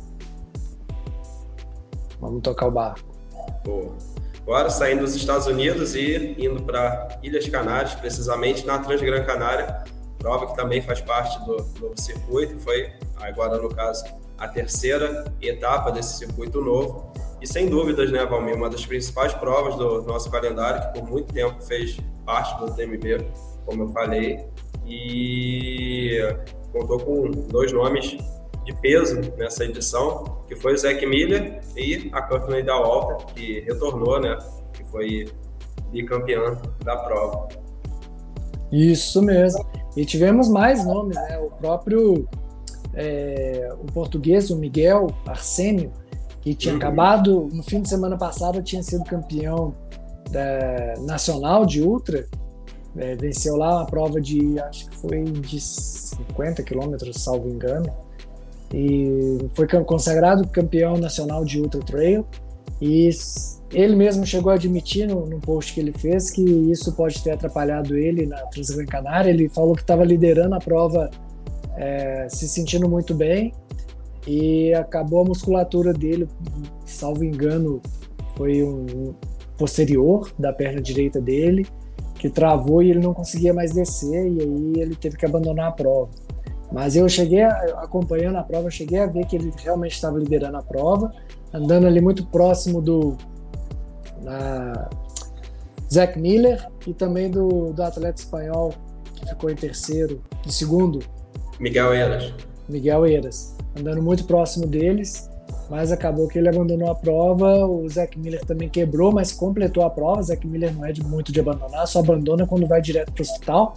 Vamos tocar o barco. Boa. Agora, saindo dos Estados Unidos e indo para Ilhas Canárias, precisamente na Transgran Canária, prova que também faz parte do novo circuito, foi agora, no caso, a terceira etapa desse circuito novo. E sem dúvidas, né, Valmir, uma das principais provas do nosso calendário, que por muito tempo fez parte do T M B, como eu falei, e contou com dois nomes de peso nessa edição, que foi o Zach Miller e a Courtney Dauwalter, que retornou, né, que foi bicampeã da prova. Isso mesmo. E tivemos mais nomes, né? O próprio é, o português, o Miguel Arcênio, que tinha uhum. acabado, no fim de semana passado, tinha sido campeão da, nacional de ultra, é, venceu lá uma prova de, acho que foi de cinquenta quilômetros, salvo engano, e foi consagrado campeão nacional de ultra trail, e ele mesmo chegou a admitir no, no post que ele fez que isso pode ter atrapalhado ele na Transgran Canária. Ele falou que estava liderando a prova, é, se sentindo muito bem, e acabou a musculatura dele, salvo engano, foi um posterior da perna direita dele, que travou e ele não conseguia mais descer, e aí ele teve que abandonar a prova. Mas eu cheguei, a, acompanhando a prova, eu cheguei a ver que ele realmente estava liderando a prova, andando ali muito próximo do na Zach Miller e também do, do atleta espanhol que ficou em terceiro, de segundo, Miguel Eras. Miguel Eras, andando muito próximo deles, mas acabou que ele abandonou a prova. O Zach Miller também quebrou, mas completou a prova. O Zach Miller não é de muito de abandonar, só abandona quando vai direto para o hospital.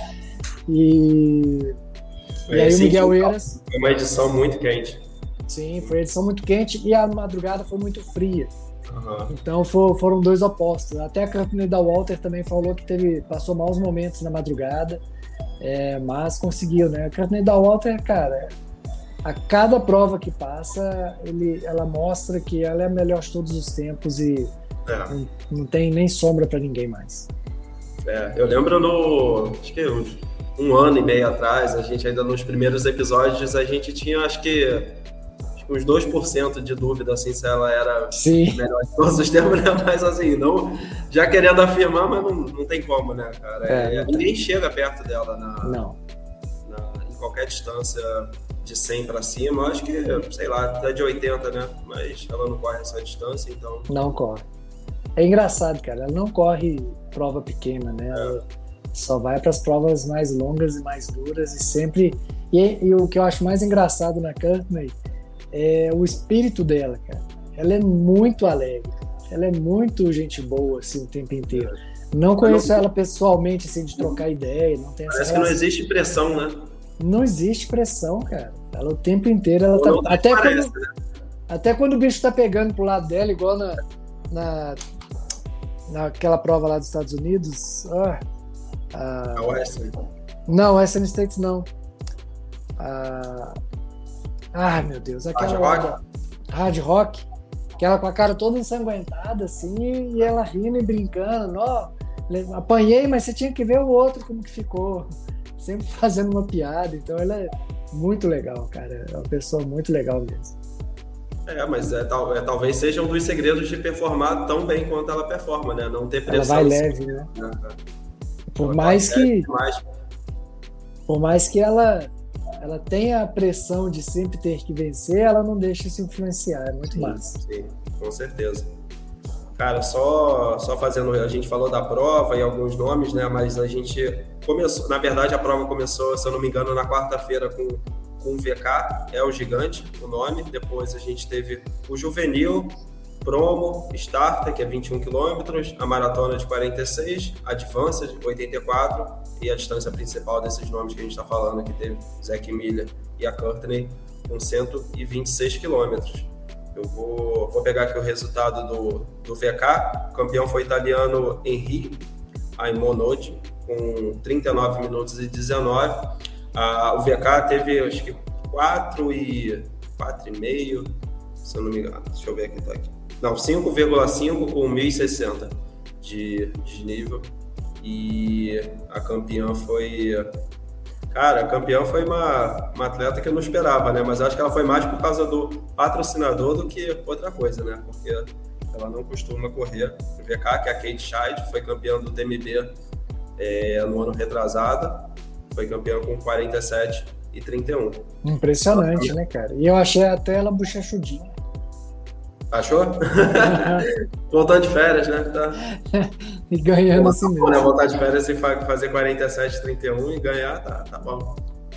e, e aí o Miguel Eiras... Foi uma edição muito quente. Sim, foi uma edição muito quente e a madrugada foi muito fria. Uhum. Então for, foram dois opostos. Até a Courtney Dauwalter também falou que teve, passou maus momentos na madrugada, é, mas conseguiu, né? A Courtney Dauwalter, cara, a cada prova que passa, ele, ela mostra que ela é a melhor de todos os tempos e é. não, não tem nem sombra para ninguém mais. É, eu lembro no, acho que uns, um ano e meio atrás, a gente ainda nos primeiros episódios, a gente tinha, acho que uns dois por cento de dúvida, assim, se ela era Sim. melhor de todos os tempos, né? Mas assim, não, já querendo afirmar, mas não, não tem como, né, cara? É, é, ninguém chega perto dela na, não. Na, em qualquer distância de cem para cima. Eu acho que, sei lá, até de oitenta, né? Mas ela não corre essa distância, então... Não corre. É engraçado, cara, ela não corre prova pequena, né? É. Ela só vai para as provas mais longas e mais duras e sempre... E, e o que eu acho mais engraçado na Courtney é o espírito dela, cara. Ela é muito alegre, ela é muito gente boa, assim, o tempo inteiro. Não conheço ela pessoalmente, assim, de trocar ideia, não tem essa Parece que não existe pressão, né? Não existe pressão, cara. Ela o tempo inteiro, ela tá... Até parece, quando, né? até quando o bicho tá pegando pro lado dela, igual na, na naquela prova lá dos Estados Unidos. Ah, a... A Western. Não, Western States não. Ah, Ai, meu Deus, aquela Hard Rock? Hard Rock, aquela com a cara toda ensanguentada, assim, e ela rindo e brincando, ó, apanhei, mas você tinha que ver o outro como que ficou, sempre fazendo uma piada. Então ela é muito legal, cara, é uma pessoa muito legal mesmo. É, mas é, tal, é, talvez seja um dos segredos de performar tão bem quanto ela performa, né? Não ter pressão. Ela vai leve, né? né? Por mais que... Mais... Por mais que ela... ela tem a pressão de sempre ter que vencer, ela não deixa se influenciar, é muito sim, massa. Sim, com certeza. Cara, só, só fazendo, a gente falou da prova e alguns nomes, né, mas a gente começou, na verdade a prova começou, se eu não me engano, na quarta-feira com, com o V K, é o gigante, o nome, depois a gente teve o juvenil, promo, starter, que é vinte e um quilômetros, a maratona de quarenta e seis, advanced de oitenta e quatro e a distância principal desses nomes que a gente está falando, que teve Zach Miller e a Courtney, com cento e vinte e seis quilômetros. Eu vou, vou pegar aqui o resultado do, do V K. O campeão foi o italiano Henri Aimonodi, com trinta e nove minutos e dezenove. Ah, o V K teve, acho que, quatro e meio, se eu não me engano. Deixa eu ver aqui, tá aqui. Não, cinco vírgula cinco com mil e sessenta de, de nível. E a campeã foi... Cara, a campeã foi uma, uma atleta que eu não esperava, né? Mas acho que ela foi mais por causa do patrocinador do que outra coisa, né? Porque ela não costuma correr no V K, que é a Kate Scheid, foi campeã do T M B é, no ano retrasado. Foi campeã com quarenta e sete e trinta e um. Impressionante, né, cara? E eu achei até ela bochechudinha. Achou? Voltando de férias, né? Tá. E ganhando Bom, assim tá bom, mesmo. né? Voltar de férias e fazer quarenta e sete, trinta e um e ganhar, tá, tá bom.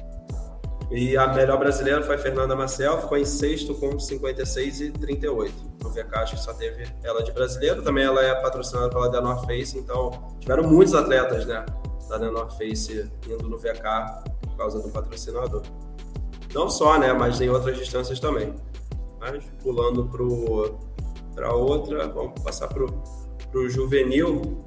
E a melhor brasileira foi a Fernanda Marcel, ficou em sexto com cinquenta e seis e trinta e oito. No V K, acho que só teve ela de brasileiro. Também ela é patrocinada pela The North Face, então tiveram muitos atletas, né, da The North Face indo no V K por causa do patrocinador. Não só, né, mas em outras distâncias também. Mas pulando para outra, vamos passar para o juvenil.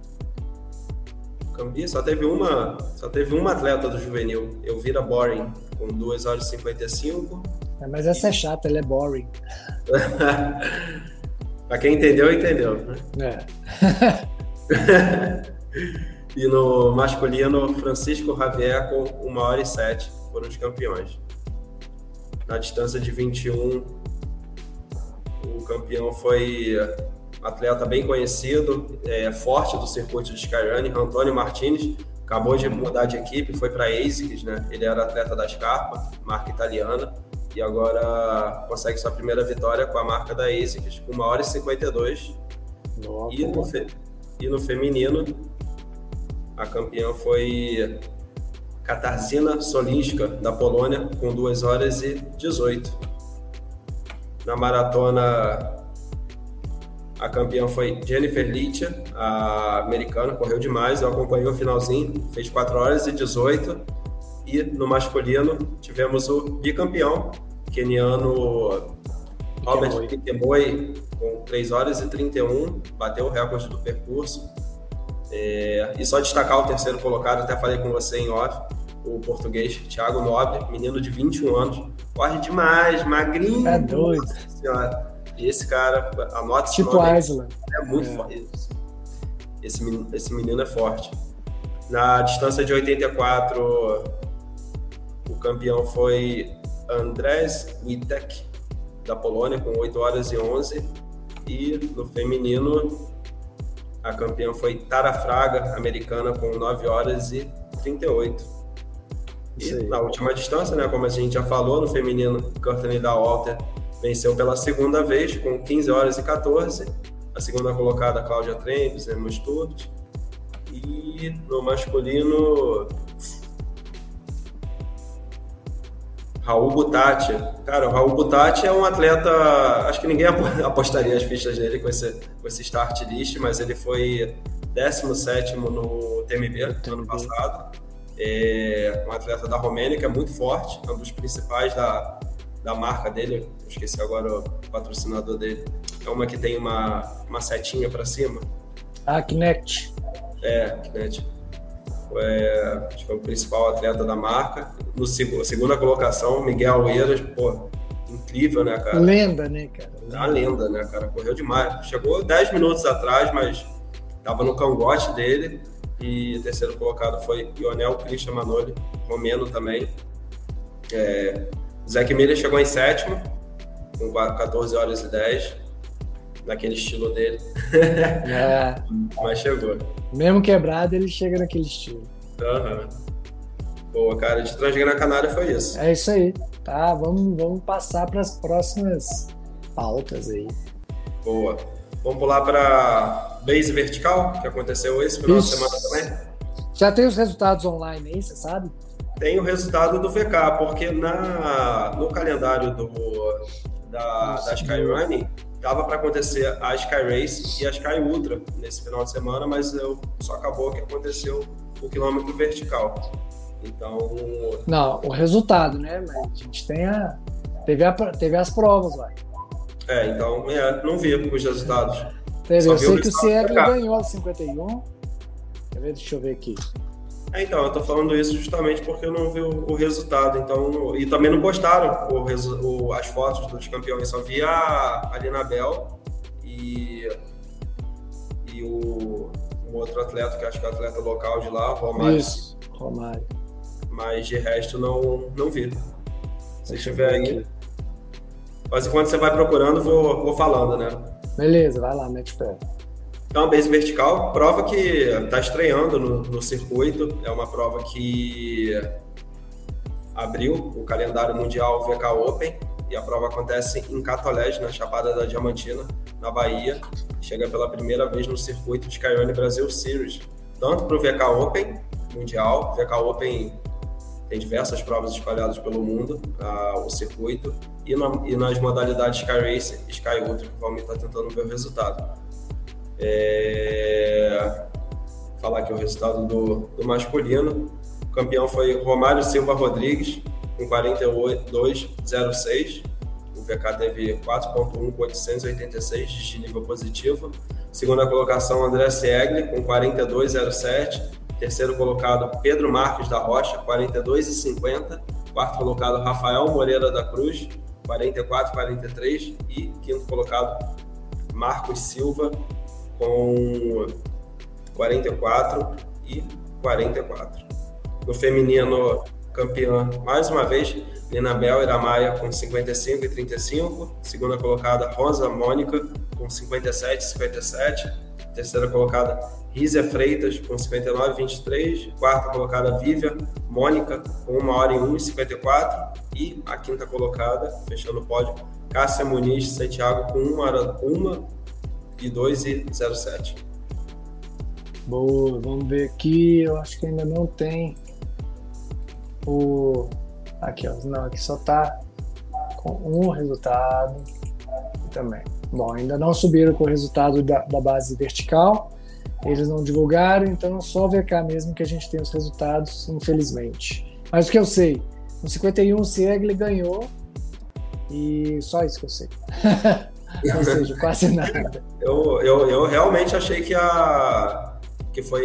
Cambi, só teve uma, só teve uma atleta do juvenil, Elvira Boring, com duas horas e cinquenta e cinco. É, mas essa é chata, ela é boring. Para quem entendeu, entendeu. Né? É. E no masculino, Francisco Javier com uma hora e sete foram os campeões. Na distância de vinte e um, o campeão foi um atleta bem conhecido, é, forte do circuito de skyrunning, Antônio Martins. Acabou de mudar de equipe, foi para a ASICS, né? Ele era atleta da Scarpa, marca italiana, e agora consegue sua primeira vitória com a marca da ASICS, com uma hora e cinquenta e dois. Nossa. E no, fe... e no feminino, a campeã foi Katarzyna Solinska, da Polônia, com duas horas e dezoito. Na maratona, a campeã foi Jennifer Licha, a americana, correu demais, eu acompanhei o finalzinho, fez quatro horas e dezoito. E no masculino, tivemos o bicampeão, keniano Robert Kipkemoi, com três horas e trinta e um, bateu o recorde do percurso. É, e só destacar o terceiro colocado, até falei com você em off, o português Thiago Nobre, menino de vinte e um anos, corre demais, magrinho. É doido. Nossa senhora. E esse cara, anota esse tipo nome. Island. É muito é. forte. Esse menino, esse menino é forte. Na distância de oitenta e quatro, o campeão foi Andrzej Witek, da Polônia, com oito horas e onze. E no feminino, a campeã foi Tara Fraga, americana, com nove horas e trinta e oito. E na última distância, né, como a gente já falou, no feminino, Courtney Dauwalter venceu pela segunda vez, com quinze horas e quatorze. A segunda colocada, Cláudia Trembes, Emma Stubbs. E no masculino, Raul Butati. Cara, o Raul Butati é um atleta, acho que ninguém apostaria as fichas dele com esse, com esse start list, mas ele foi décimo sétimo no T M B no ano passado. É um atleta da Romênia que é muito forte, é um dos principais da, da marca dele, eu esqueci agora o patrocinador dele. É uma que tem uma, uma setinha para cima. Ah, Kinect. É, Kinect. É, acho que é o principal atleta da marca. No segundo, segunda colocação, Miguel Oeiras, pô, incrível, né, cara? Lenda, né, cara? É uma lenda, né, cara? Correu demais. Chegou dez minutos atrás, mas tava no cangote dele. E o terceiro colocado foi Ionel Christian Manoli, romeno também. É, Zack Miller chegou em sétimo, com quatorze horas e dez, naquele estilo dele. É. Mas chegou. Mesmo quebrado, ele chega naquele estilo. Aham. Uhum. Boa, cara, de Transgrana Canária foi isso. É isso aí. Tá, vamos, vamos passar para as próximas pautas aí. Boa. Vamos pular para base vertical, que aconteceu esse final isso. de semana também. Já tem os resultados online aí, você sabe? Tem o resultado do V K, porque na, no calendário do, da, da Skyrunning estava para acontecer a Sky Race e a Sky Ultra nesse final de semana, mas eu, só acabou que aconteceu o quilômetro vertical. Então... Não, o resultado, né? Mas a gente tem a... Teve, a, teve as provas lá. É, então, é, não vi os resultados. Teve, eu sei que o Seattle ganhou a cinquenta e um. Quer ver? Deixa eu ver aqui. É, então, eu tô falando isso justamente porque eu não vi o, o resultado. Então, e também não postaram o, o, as fotos dos campeões. Só vi a Alina Bell e, e o, o outro atleta, que acho que é o atleta local de lá, Romário. Isso, Romário. Mas de resto não, não vi. Se tiver aí. Mas enquanto você vai procurando, vou, vou falando, né? Beleza, vai lá, mete o pé. Então, a base vertical, prova que está estreando no, no circuito. É uma prova que abriu o calendário mundial V K Open. E a prova acontece em Catolés, na Chapada da Diamantina, na Bahia. Chega pela primeira vez no circuito de Skyrunning Brasil Series. Tanto para o V K Open mundial, V K Open tem diversas provas espalhadas pelo mundo, uh, o circuito, e, na, e nas modalidades Sky Race e Sky Ultra, que o Valmir está tentando ver o resultado. É... Falar aqui o resultado do, do masculino. O campeão foi Romário Silva Rodrigues, com quarenta e dois zero seis. O V K teve quatro ponto um com oitocentos e oitenta e seis de nível positivo. Segunda colocação, André Siegli, com quarenta e dois zero sete. Terceiro colocado, Pedro Marques da Rocha, quarenta e dois cinquenta. Quarto colocado, Rafael Moreira da Cruz, quarenta e quatro quarenta e três. E quinto colocado, Marcos Silva, com quarenta e quatro e quarenta e quatro. No feminino, campeã, mais uma vez, Lina Bel Iramaia, com cinquenta e cinco e trinta e cinco. Segunda colocada, Rosa Mônica, com cinquenta e sete e cinquenta e sete. Terceira colocada, Rízia Freitas, com cinquenta e nove e vinte e três. Quarta colocada, Vivian Mônica, com uma hora e um e cinquenta e quatro. E a quinta colocada, fechando o pódio, Cássia Muniz Santiago, com uma hora uma e dois e zero sete. Boa, vamos ver aqui. Eu acho que ainda não tem o... Aqui, ó. Não, aqui só tá com um resultado. também. Bom, ainda não subiram com o resultado da, da base vertical, eles não divulgaram, então só V K mesmo que a gente tem os resultados, infelizmente. Mas o que eu sei, no cinquenta e um o Ciegli ganhou e só isso que eu sei. Ou seja, quase nada. Eu, eu, eu realmente achei que a que foi...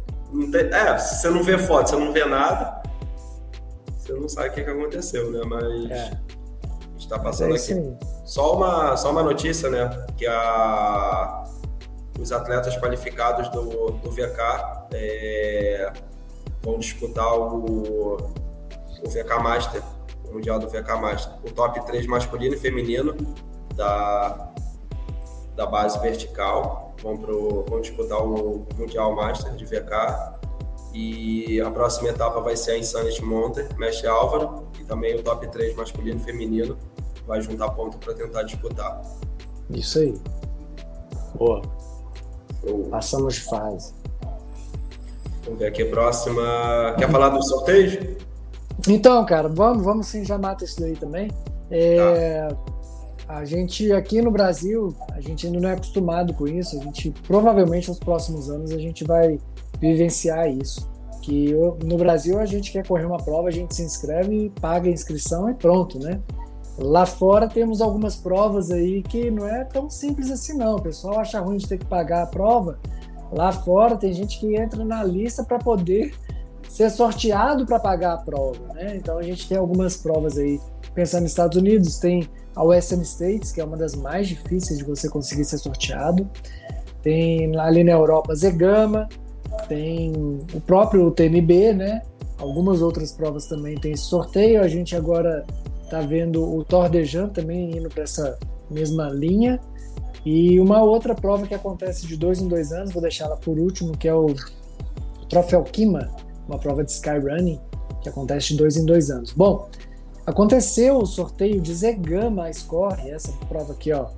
É, se você não vê foto, você não vê nada, você não sabe o que, que aconteceu, né? Mas é. a gente tá passando é aqui. Só uma, só uma notícia, né? Que a, os atletas qualificados do, do V K é, vão disputar o, o V K Master, o Mundial do V K Master. O top três masculino e feminino da, da base vertical vão, pro, vão disputar o Mundial Master de V K. E a próxima etapa vai ser a Insanity Mountain, Mestre Álvaro, e também o top três masculino e feminino vai juntar ponto para tentar disputar. Isso aí. Boa. Oh. Passamos de fase. Vamos ver aqui a próxima. Quer falar do sorteio? Então, cara, vamos, vamos sim, já mata isso daí também. É, tá. A gente aqui no Brasil, a gente ainda não é acostumado com isso. A gente, provavelmente, nos próximos anos, a gente vai vivenciar isso. Que no Brasil, a gente quer correr uma prova, a gente se inscreve, paga a inscrição e pronto, né? Lá fora temos algumas provas aí que não é tão simples assim não. O pessoal acha ruim de ter que pagar a prova. Lá fora tem gente que entra na lista para poder ser sorteado para pagar a prova, né? Então a gente tem algumas provas aí. Pensando nos Estados Unidos, tem a Western States, que é uma das mais difíceis de você conseguir ser sorteado. Tem ali na Europa Zegama, tem o próprio T M B, né? Algumas outras provas também tem esse sorteio. A gente agora tá vendo o Tour de Jean também indo para essa mesma linha. E uma outra prova que acontece de dois em dois anos, vou deixar ela por último, que é o Troféu Kima, uma prova de Skyrunning, que acontece de dois em dois anos. Bom, aconteceu o sorteio de Zegama Score, essa prova aqui, ó.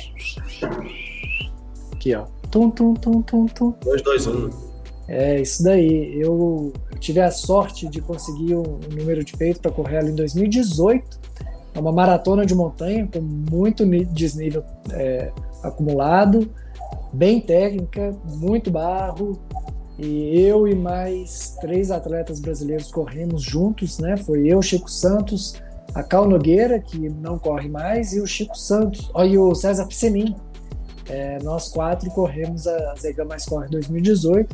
Aqui, ó. Tum, tum, tum, tum, tum. dois, dois, um. É, isso daí. Eu tive a sorte de conseguir um, um número de peito para correr ali em dois mil e dezoito. É uma maratona de montanha com muito desnível é, acumulado, bem técnica, muito barro. E eu e mais três atletas brasileiros corremos juntos, né? Foi eu, Chico Santos, a Cal Nogueira, que não corre mais, e o Chico Santos, ó, e o César Pissenin. É, nós quatro corremos a Zegama Score dois mil e dezoito.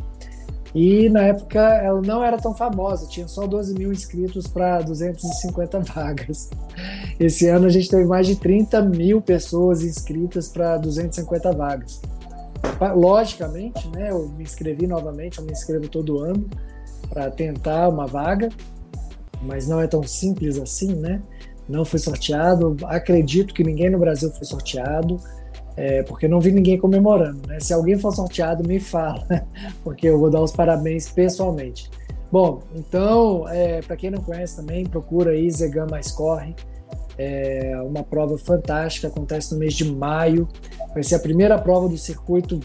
E na época ela não era tão famosa, tinha só doze mil inscritos para duzentas e cinquenta vagas. Esse ano a gente teve mais de trinta mil pessoas inscritas para duzentas e cinquenta vagas. Logicamente, né, eu me inscrevi novamente, eu me inscrevo todo ano para tentar uma vaga, mas não é tão simples assim, né? Não fui sorteado, acredito que ninguém no Brasil foi sorteado. É, porque não vi ninguém comemorando, né? Se alguém for sorteado, me fala, porque eu vou dar os parabéns pessoalmente. Bom, então, é, para quem não conhece também, procura aí Zegama Score, é uma prova fantástica, acontece no mês de maio, vai ser a primeira prova do circuito,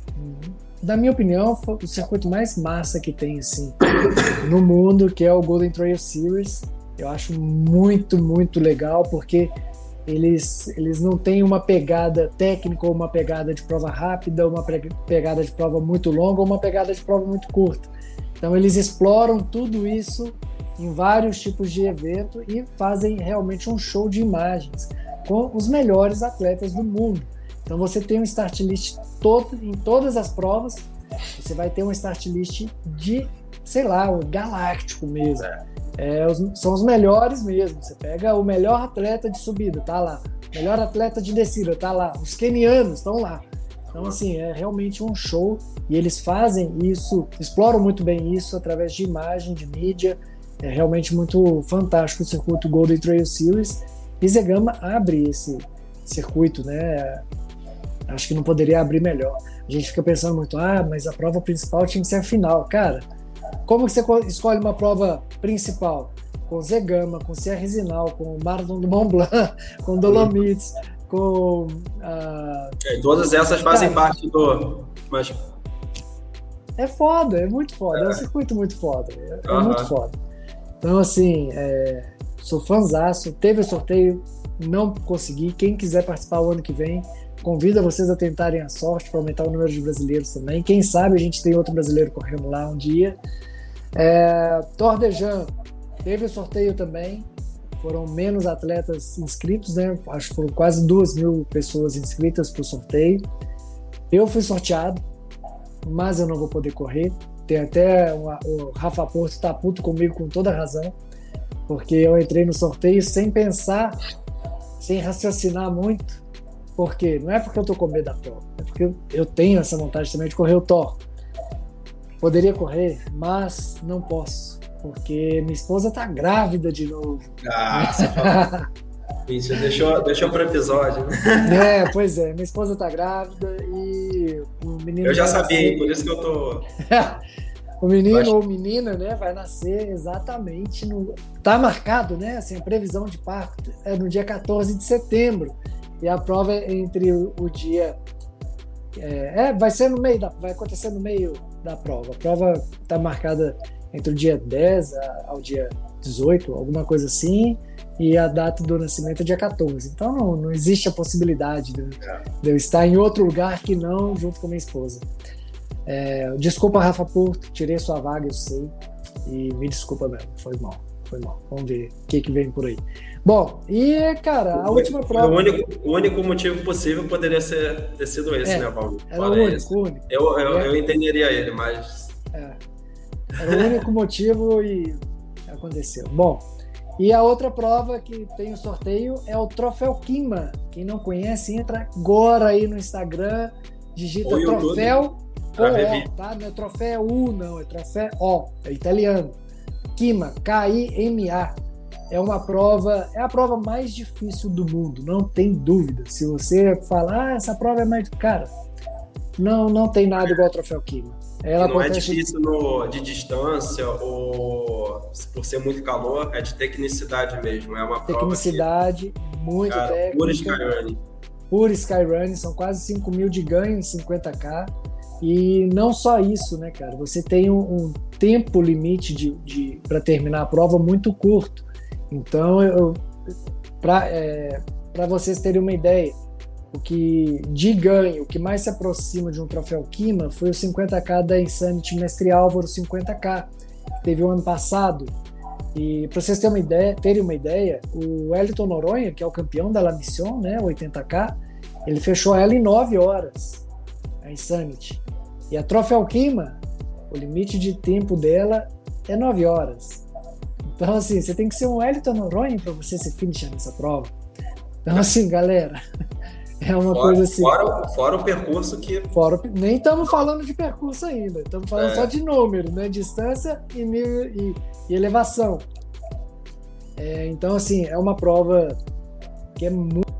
na minha opinião, foi o circuito mais massa que tem assim, no mundo, que é o Golden Trail Series. Eu acho muito, muito legal, porque Eles, eles não têm uma pegada técnica ou uma pegada de prova rápida, uma pegada de prova muito longa ou uma pegada de prova muito curta. Então eles exploram tudo isso em vários tipos de evento e fazem realmente um show de imagens com os melhores atletas do mundo. Então você tem um start list todo, em todas as provas, você vai ter um start list de, sei lá, o galáctico mesmo. É, os, são os melhores mesmo. Você pega o melhor atleta de subida, tá lá. O melhor atleta de descida, tá lá. Os quenianos estão lá. Então, assim, é realmente um show. E eles fazem isso, exploram muito bem isso através de imagem, de mídia. É realmente muito fantástico o circuito Golden Trail Series. E Zegama abre esse circuito, né? Acho que não poderia abrir melhor. A gente fica pensando muito, ah, mas a prova principal tinha que ser a final. Cara, como que você escolhe uma prova principal? Com Zegama, com Serra Zinal, com o Marathon do Mont Blanc, com Dolomites, com... Uh... É, todas essas fazem Cara, parte do... Mas... É foda, é muito foda, é, é um circuito muito foda, é, uhum. é muito foda. Então, assim, é... sou fãzaço, teve o sorteio, não consegui. Quem quiser participar o ano que vem, convido vocês a tentarem a sorte para aumentar o número de brasileiros também. Quem sabe a gente tem outro brasileiro correndo lá um dia. É, Tor de Jean teve o sorteio também. Foram menos atletas inscritos, né? Acho que foram quase duas mil pessoas inscritas para o sorteio. Eu fui sorteado, mas eu não vou poder correr. Tem até uma, o Rafa Porto está puto comigo com toda razão, porque eu entrei no sorteio sem pensar, sem raciocinar muito. Por quê? Não é porque eu tô com medo da prova, é porque eu tenho essa vontade também de correr o Thor. Poderia correr, mas não posso, porque minha esposa tá grávida de novo. Ah, você falou. Isso, deixou, deixou pro episódio, né? É, pois é, minha esposa tá grávida e o menino... Eu já sabia, nascer... por isso que eu tô... O menino Acho... ou menina, né, vai nascer exatamente no... Tá marcado, né, assim, a previsão de parto é no dia quatorze de setembro. E a prova é entre o, o dia... É, é, vai ser no meio da... Vai acontecer no meio da prova. A prova tá marcada entre o dia dez ao dia dezoito, alguma coisa assim, e a data do nascimento é dia quatorze. Então não, não existe a possibilidade de, de eu estar em outro lugar que não junto com minha esposa. É, desculpa, Rafa Porto, tirei sua vaga, eu sei. E me desculpa mesmo, foi mal. Foi mal. Vamos ver o que, que vem por aí. Bom, e, cara, a o, última prova... O único, o único motivo possível poderia ser, ter sido esse, é, né, Paulo? Era o único, o único. Eu, eu, é. eu entenderia ele, mas... É. Era o único motivo e aconteceu. Bom, e a outra prova que tem o sorteio é o Troféu Kima. Quem não conhece, entra agora aí no Instagram, digita o Troféu com O, tá? Não é Troféu U, não, é Troféu O, é italiano. Kima, K I M A. É uma prova, é a prova mais difícil do mundo, não tem dúvida. Se você falar, ah, essa prova é mais... Cara, não, não tem nada igual ao Troféu Kima. Ela não é difícil no, de distância ou por ser muito calor, é de tecnicidade mesmo. É uma prova Tecnicidade, que, muito cara, técnica. Pura skyrunning. Pura skyrunning, são quase cinco mil de ganho em cinquenta K. E não só isso, né, cara? Você tem um, um tempo limite de, de, para terminar a prova muito curto. Então, para é, para vocês terem uma ideia, o que de ganho, o que mais se aproxima de um Troféu Kima foi o cinquenta K da Insanity Mestre Álvaro cinquenta K, que teve o ano passado. E para vocês terem uma ideia, terem uma ideia, o Wellington Noronha, que é o campeão da La Mission, né, oitenta K, ele fechou ela em nove horas, a Insanity. E a Troféu Kima, o limite de tempo dela é nove horas. Então, assim, você tem que ser um Wellington Noronha para você se finishar nessa prova. Então, assim, galera... É uma fora, coisa assim. Fora, fora o percurso que. Fora, nem estamos falando de percurso ainda. Estamos falando é. só de número, né? Distância e, e, e elevação. É, então, assim, é uma prova que é muito.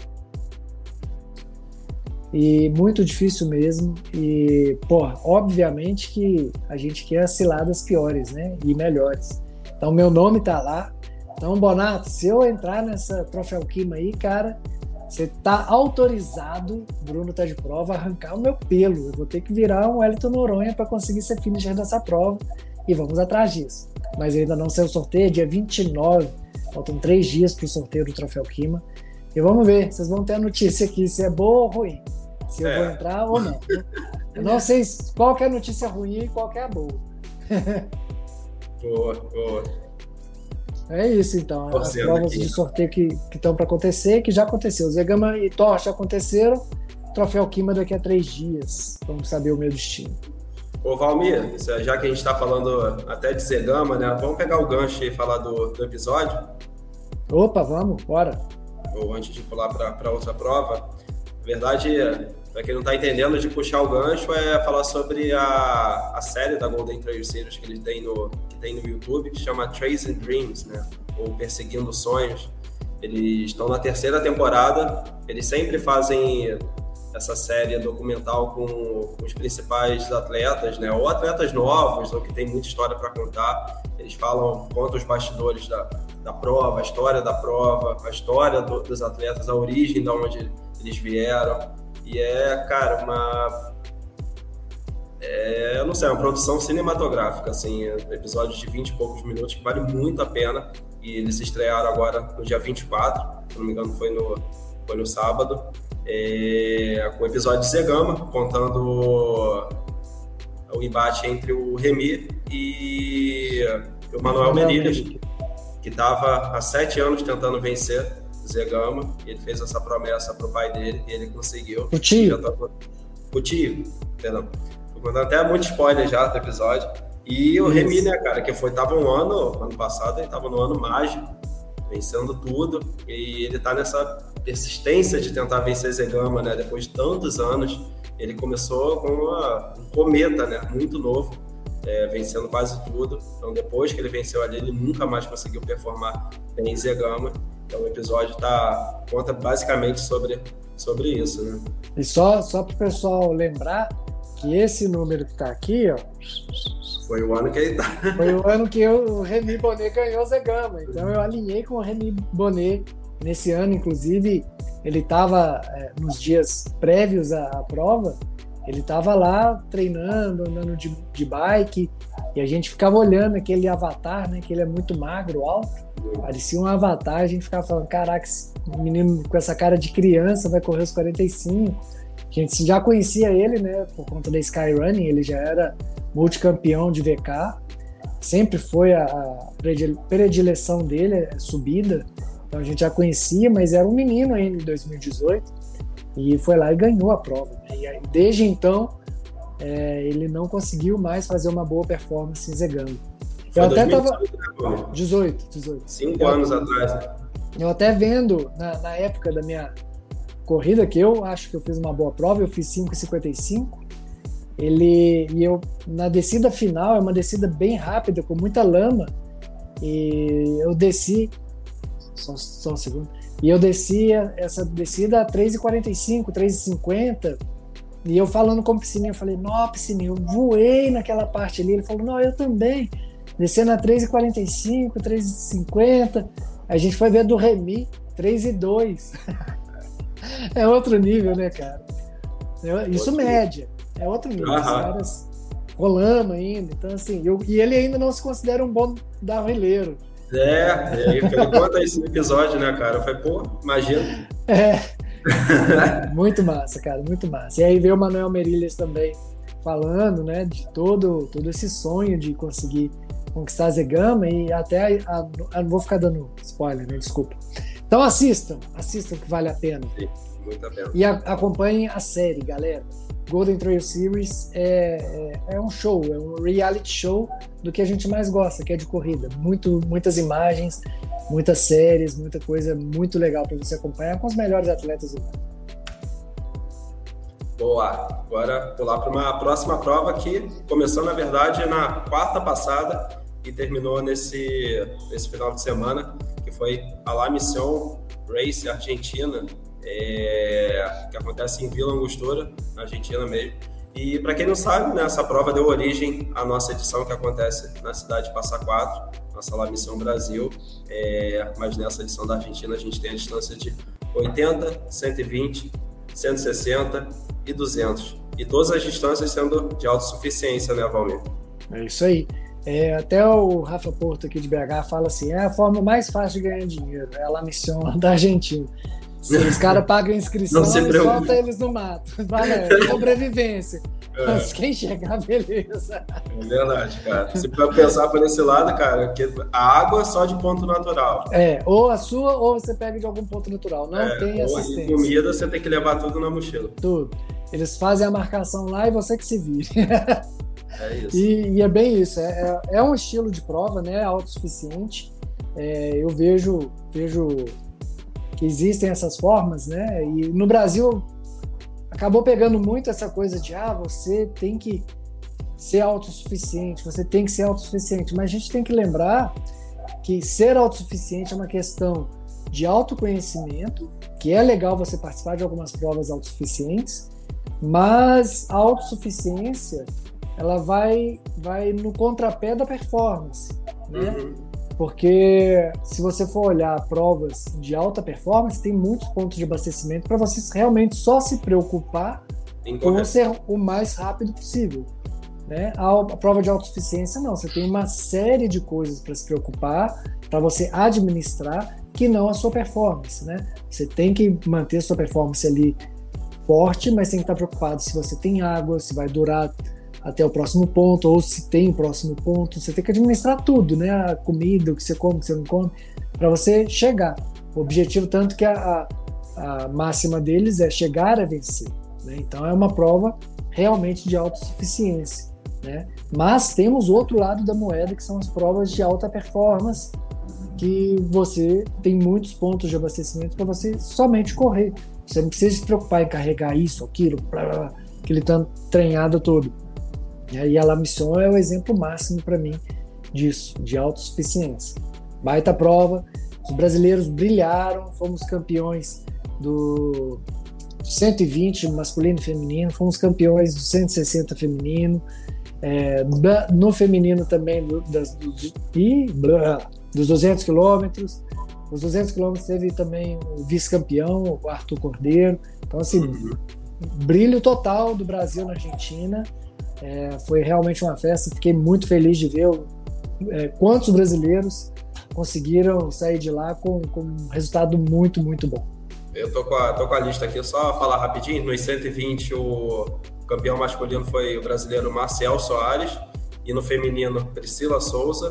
E muito difícil mesmo. E, pô, obviamente que a gente quer as ciladas piores, né? E melhores. Então, meu nome tá lá. Então, Bonato, se eu entrar nessa Troféu Kima aí, cara. Você tá autorizado, Bruno tá de prova, a arrancar o meu pelo. Eu vou ter que virar um Wellington Noronha para conseguir ser finisher dessa prova. E vamos atrás disso. Mas ainda não saiu o sorteio, é dia vinte e nove. Faltam três dias para o sorteio do Troféu Kima. E vamos ver, vocês vão ter a notícia aqui, se é boa ou ruim. Se eu é. vou entrar ou não. Eu não sei qual que é a notícia ruim e qual que é a boa. Boa, boa. É isso, então. As provas aqui de sorteio que estão para acontecer, que já aconteceu. Zegama e Thor já aconteceram. Troféu Kima daqui a três dias. Vamos saber o meu destino. Ô, Valmir, já que a gente está falando até de Zegama, né? Vamos pegar o gancho e falar do, do episódio? Opa, vamos, bora. Ou antes de pular para outra prova. Na verdade, para quem não está entendendo, de puxar o gancho é falar sobre a, a série da Golden Trail Series que ele tem no, que tem no YouTube, que chama Chasing Dreams, né? Ou Perseguindo Sonhos. Eles estão na terceira temporada, eles sempre fazem essa série documental com, com os principais atletas, né? Ou atletas novos, ou que tem muita história para contar. Eles falam, contam os bastidores da, da prova, a história da prova, a história do, dos atletas, a origem de onde eles vieram. E é, cara, uma... É, eu não sei, é uma produção cinematográfica, assim, episódios de vinte e poucos minutos que vale muito a pena. E eles estrearam agora no dia vinte e quatro. se não me engano foi no, foi no sábado, é, com o episódio de Zegama, contando o embate entre o Remy e o Manuel Merilhas, que estava há sete anos tentando vencer o Zegama, e ele fez essa promessa para o pai dele, e ele conseguiu. O tio. Tá... O tio, perdão. Tô contando até muito spoiler já do episódio. E o Remy, né, cara, que foi, tava um ano, ano passado, ele tava no ano mágico, vencendo tudo, e ele tá nessa persistência de tentar vencer Zegama, né, depois de tantos anos. Ele começou com uma, um cometa, né, muito novo, é, vencendo quase tudo. Então, depois que ele venceu ali, ele nunca mais conseguiu performar em Zegama. Então, o episódio tá, conta basicamente sobre, sobre isso, né. E só, só para o pessoal lembrar que esse número que tá aqui, ó, foi o ano que ele tá. Foi o ano que o Remy Bonnet ganhou o Zegama. Então eu alinhei com o Remy Bonnet nesse ano, inclusive ele estava é, nos dias prévios à, à prova, ele estava lá treinando, andando de, de bike, e a gente ficava olhando aquele avatar, né, que ele é muito magro, alto, parecia um avatar, a gente ficava falando, caraca, esse menino com essa cara de criança vai correr os quarenta e cinco. A gente já conhecia ele, né, por conta da Skyrunning, ele já era multicampeão de V K, sempre foi a, a predileção dele, a subida, então a gente já conhecia, mas era um menino ainda em dois mil e dezoito, e foi lá e ganhou a prova, né? E aí, desde então é, ele não conseguiu mais fazer uma boa performance em Zegama. Eu até tava dezoito, dezoito. Cinco anos atrás, né? Eu até vendo na, na época da minha corrida, que eu acho que eu fiz uma boa prova, eu fiz cinco e cinquenta e cinco. Ele, e eu, na descida final, é uma descida bem rápida, com muita lama, e eu desci, só, só um segundo, e eu desci essa descida a três e quarenta e cinco, três e cinquenta, e eu falando com o Piscininho, eu falei, não, Piscininho, eu voei naquela parte ali. Ele falou, não, eu também, descendo a três e quarenta e cinco, três e cinquenta, a gente foi ver do Remy, três e dois. É outro nível, né, cara? Isso média. É outro nível, os caras rolando ainda, então assim, eu, e ele ainda não se considera um bom downhilleiro. É, ele conta esse episódio, né, cara? Eu falei, pô, imagina. É, muito massa, cara, muito massa. E aí veio o Manuel Merilhas também falando, né, de todo, todo esse sonho de conseguir conquistar a Zegama, e até, a, a, não vou ficar dando spoiler, né, desculpa. Então assistam, assistam que vale a pena. Sim, muito a pena. E a, acompanhem a série, galera. Golden Trail Series é, é, é um show, é um reality show do que a gente mais gosta, que é de corrida. Muito, muitas imagens, muitas séries, muita coisa muito legal para você acompanhar com os melhores atletas do mundo. Boa! Agora pular para uma próxima prova que começou, na verdade, na quarta passada e terminou nesse, nesse final de semana, que foi a La Mission Race Argentina, É, que acontece em Vila Angostura, na Argentina mesmo. E para quem não sabe, né, essa prova deu origem à nossa edição que acontece na cidade de Passa Quatro, nossa La Mission Brasil. É, mas nessa edição da Argentina a gente tem a distância de oitenta, cento e vinte, cento e sessenta e duzentos. E todas as distâncias sendo de autossuficiência, né, Valmir? É isso aí. É, até o Rafa Porto aqui de B H fala assim, é a forma mais fácil de ganhar dinheiro, é a La Mission da Argentina. Se os caras pagam a inscrição e soltam eles no mato. Vai, é sobrevivência. É. Mas quem chegar, beleza. É verdade, cara. Se for pensar por esse lado, cara, que a água é só de ponto natural. É, ou a sua, ou você pega de algum ponto natural. Não é, tem assistência. E comida, você tem que levar tudo na mochila. Tudo. Eles fazem a marcação lá e você que se vire. É isso. E, e é bem isso. É, é, é um estilo de prova, né? Autossuficiente. É, eu vejo... vejo que existem essas formas, né? E no Brasil acabou pegando muito essa coisa de ah, você tem que ser autossuficiente, você tem que ser autossuficiente, mas a gente tem que lembrar que ser autossuficiente é uma questão de autoconhecimento, que é legal você participar de algumas provas autossuficientes, mas a autossuficiência ela vai, vai no contrapé da performance, né? Uhum. Porque se você for olhar provas de alta performance, tem muitos pontos de abastecimento para você realmente só se preocupar com ser o mais rápido possível, né? A, a prova de autossuficiência não, você tem uma série de coisas para se preocupar, para você administrar, que não a sua performance, né? Você tem que manter a sua performance ali forte, mas tem que estar preocupado se você tem água, se vai durar até o próximo ponto, ou se tem o próximo ponto. Você tem que administrar tudo, né? A comida, o que você come, o que você não come, para você chegar. O objetivo, tanto que a, a, a máxima deles é chegar a vencer, né? Então é uma prova realmente de autossuficiência, né? Mas temos outro lado da moeda, que são as provas de alta performance, que você tem muitos pontos de abastecimento para você somente correr. Você não precisa se preocupar em carregar isso, aquilo, blá, blá, blá, aquele tanto treinado todo. E aí a La Mission é o exemplo máximo para mim disso, de autossuficiência. Baita prova, os brasileiros brilharam, fomos campeões do cento e vinte masculino e feminino, fomos campeões do cento e sessenta feminino, é, no feminino também do, das, do, e, blá, dos duzentos quilômetros. Os duzentos quilômetros teve também o vice-campeão, o Arthur Cordeiro. Então, assim, uhum. brilho total do Brasil na Argentina. É, foi realmente uma festa. Fiquei muito feliz de ver é, quantos brasileiros conseguiram sair de lá com, com um resultado muito, muito bom. Eu tô com a, tô com a lista aqui, só falar rapidinho. Nos cento e vinte, o campeão masculino foi o brasileiro Marcial Soares, e no feminino, Priscila Souza.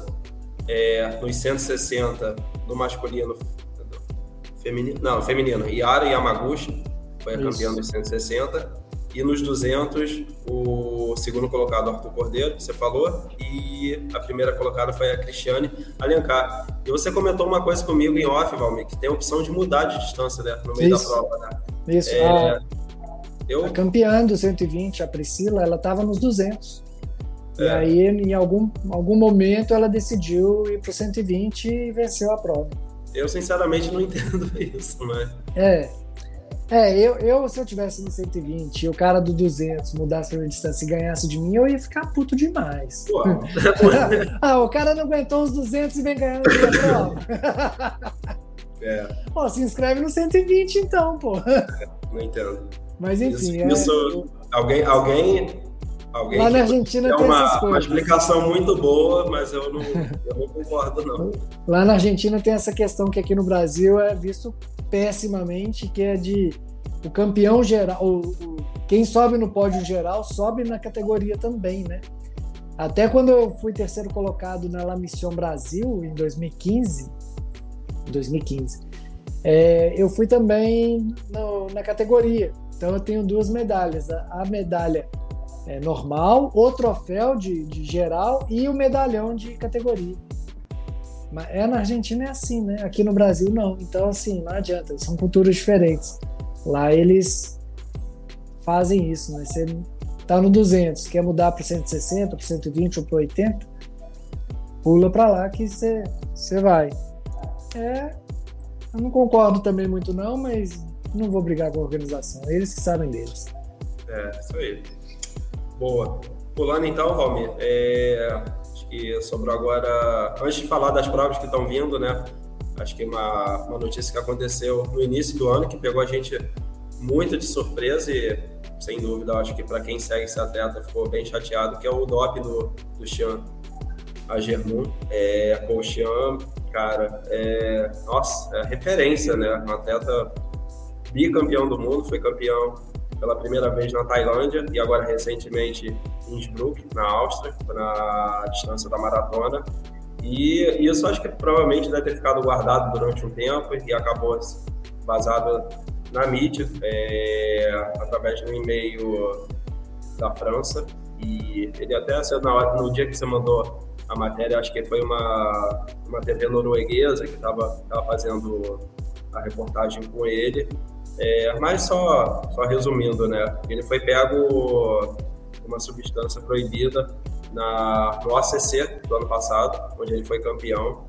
É, nos cento e sessenta, no masculino, feminino, não, feminino, Yara Yamaguchi foi a campeã dos cento e sessenta, e nos duzentos, o segundo colocado, Arthur Cordeiro, você falou, e a primeira colocada foi a Cristiane Alencar. E você comentou uma coisa comigo em off, Valmir, que tem a opção de mudar de distância, né, no meio Isso. da prova, né? Isso, é, a, eu... a campeã do cento e vinte, a Priscila, ela estava nos duzentos. E é. aí, em algum, algum momento, ela decidiu ir para o cento e vinte e venceu a prova. Eu, sinceramente, não entendo isso, né? É, é eu, eu, se eu tivesse no cento e vinte e o cara do duzentos mudasse para minha distância e ganhasse de mim, eu ia ficar puto demais. Pô. Ah, o cara não aguentou os duzentos e vem ganhando a prova. É. Pô, se inscreve no cento e vinte, então, pô. É, não entendo. Mas, enfim... Isso, isso é... alguém... alguém... Alguém Lá na Argentina é tem uma, essas coisas. uma explicação muito boa, mas eu não, eu não concordo, não. Lá na Argentina tem essa questão que aqui no Brasil é visto pessimamente, que é de o campeão geral, o, o, quem sobe no pódio geral sobe na categoria também, né? Até quando eu fui terceiro colocado na La Mission Brasil, em dois mil e quinze, dois mil e quinze, é, eu fui também no, na categoria. Então eu tenho duas medalhas. A, a medalha é normal, o troféu de, de geral e o medalhão de categoria. Mas é, na Argentina é assim, né? Aqui no Brasil não. Então, assim, não adianta. São culturas diferentes. Lá eles fazem isso, né? Você tá no duzentos, quer mudar para cento e sessenta, para cento e vinte ou para oitenta, pula para lá que você, você vai. É, eu não concordo também muito não, mas não vou brigar com a organização. Eles que sabem deles. É, isso aí. Boa. Pulando então, Valmir, é, acho que sobrou agora, antes de falar das provas que estão vindo, né? Acho que uma, uma notícia que aconteceu no início do ano, que pegou a gente muito de surpresa e, sem dúvida, acho que para quem segue esse atleta ficou bem chateado, que é o doping do, do Xian Agermun. É, o Xian, cara, é, nossa, é referência, né? Um atleta bicampeão do mundo, foi campeão pela primeira vez na Tailândia e agora recentemente em Innsbruck, na Áustria, na distância da maratona. E isso acho que provavelmente deve ter ficado guardado durante um tempo e acabou vazado na mídia, é, através de um e-mail da França. E ele até, na hora, no dia que você mandou a matéria, acho que foi uma, uma T V norueguesa que estava fazendo a reportagem com ele. É, mas só, só resumindo, né? Ele foi pego uma substância proibida na, no A C C do ano passado, onde ele foi campeão.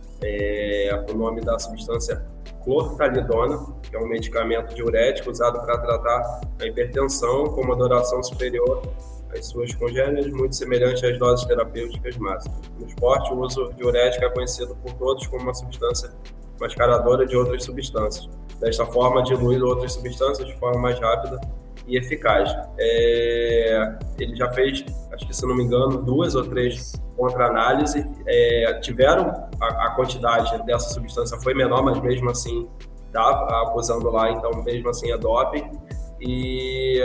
É, o nome da substância clortalidona, que é um medicamento diurético usado para tratar a hipertensão com uma duração superior às suas congêneres, muito semelhante às doses terapêuticas máximas. No esporte, o uso diurético é conhecido por todos como uma substância mascaradora de outras substâncias. Desta forma, dilui outras substâncias de forma mais rápida e eficaz. É, ele já fez, acho que se não me engano, duas ou três contra-análise, é, tiveram a, a quantidade dessa substância foi menor, mas mesmo assim estava acusando lá, então mesmo assim é doping. E,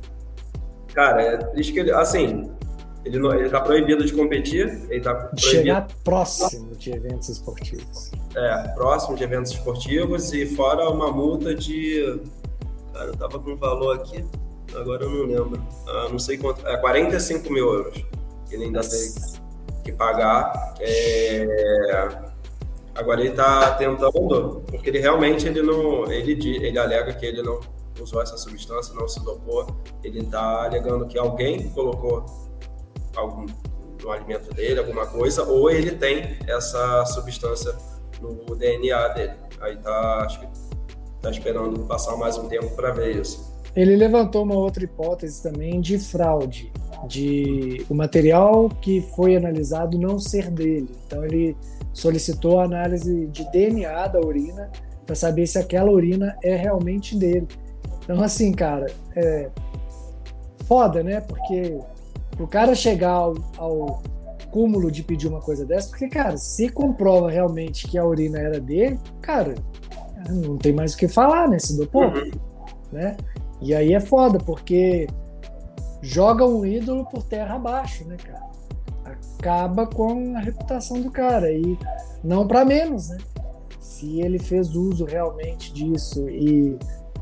cara, é triste que ele, assim, ele não, ele tá proibido de competir, ele tá proibido... Chegar próximo de eventos esportivos. É, próximo de eventos esportivos e fora uma multa de... Cara, eu tava com um valor aqui, agora eu não lembro, ah, não sei quanto, é quarenta e cinco mil euros. Ele ainda tem que pagar. É... Agora ele está tentando, porque ele realmente ele não, ele, ele alega que ele não usou essa substância, não se dopou. Ele está alegando que alguém colocou algum no alimento dele, alguma coisa, ou ele tem essa substância no D N A dele. Aí tá, acho que tá esperando passar mais um tempo para ver isso. Ele levantou uma outra hipótese também de fraude, de o material que foi analisado não ser dele. Então ele solicitou a análise de D N A da urina para saber se aquela urina é realmente dele. Então assim, cara, é foda, né? Porque o cara chegar ao, ao cúmulo de pedir uma coisa dessa, porque, cara, se comprova realmente que a urina era dele, cara, não tem mais o que falar, né? Se dopou, uhum. né? E aí é foda, porque joga um ídolo por terra abaixo, né, cara? Acaba com a reputação do cara, e não para menos, né? Se ele fez uso realmente disso e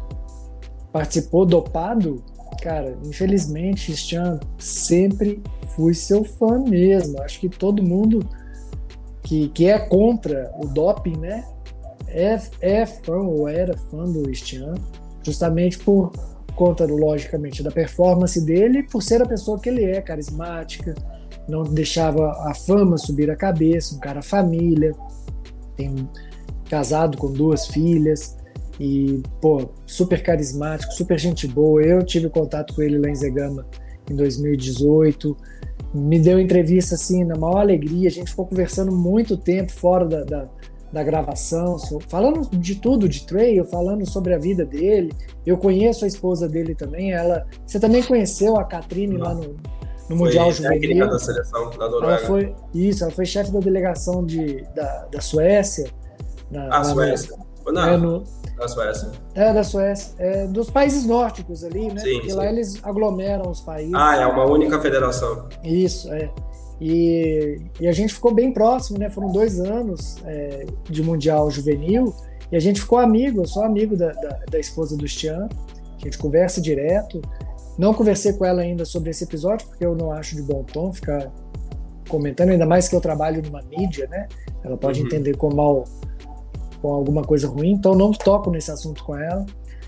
participou dopado, cara, infelizmente, Stian, sempre fui seu fã mesmo. Acho que todo mundo que, que é contra o doping, né, é, é fã ou era fã do Stian, justamente por conta, logicamente, da performance dele e por ser a pessoa que ele é, carismática, não deixava a fama subir a cabeça, um cara família, tem casado com duas filhas e, pô, super carismático, super gente boa. Eu tive contato com ele lá em Zegama em dois mil e dezoito, me deu entrevista assim na maior alegria, a gente ficou conversando muito tempo fora da, da, da gravação, falando de tudo, de trail, falando sobre a vida dele. Eu conheço a esposa dele também, ela, você também conheceu a Catrine lá no, no Mundial Juvenil. Da seleção da Noruega. Ela foi, isso, ela foi chefe da delegação de, da, da Suécia. Na, a Suécia? No, não, é, no, da Suécia. É, da Suécia. É, dos países nórdicos ali, né? Sim, Porque sim. lá eles aglomeram os países. Ah, é uma única federação. Isso, é. E, e a gente ficou bem próximo, né? Foram dois anos é, de Mundial Juvenil e a gente ficou amigo. Eu sou amigo da, da, da esposa do Stian. A gente conversa direto. Não conversei com ela ainda sobre esse episódio, porque eu não acho de bom tom ficar comentando, ainda mais que eu trabalho numa mídia, né? Ela pode uhum. entender com mal, com alguma coisa ruim, então não toco nesse assunto com ela,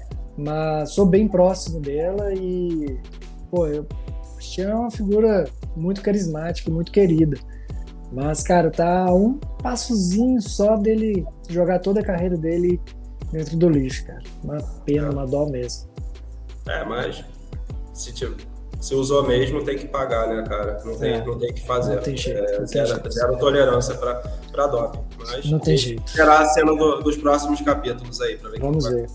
mas sou bem próximo dela e, pô, eu, o Stian é uma figura muito carismática, muito querida, mas, cara, tá um passozinho só dele jogar toda a carreira dele dentro do lixo, cara. Uma pena, uma dó mesmo. É, mas se, tipo, se usou mesmo, tem que pagar, né, cara? Não tem, é, não tem que fazer. Não tem jeito. É, não zero, tem jeito. zero tolerância para para doping. Mas não tem jeito. Será a cena do, dos próximos capítulos aí, para ver. Vamos ver.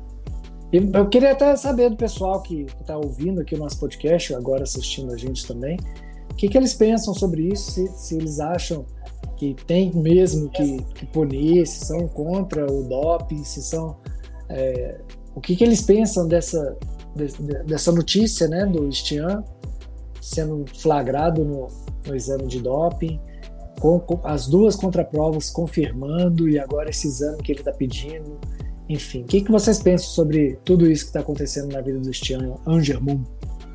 E eu queria até saber do pessoal que está ouvindo aqui o nosso podcast, agora assistindo a gente também, o que, que eles pensam sobre isso, se, se eles acham que tem mesmo que, que punir, se são contra o doping, se são... É, o que, que eles pensam dessa, de, dessa notícia, né, do Stian sendo flagrado no, no exame de doping, com, com as duas contraprovas confirmando e agora esse exame que ele está pedindo. Enfim, o que, que vocês pensam sobre tudo isso que está acontecendo na vida do Stian Angermund?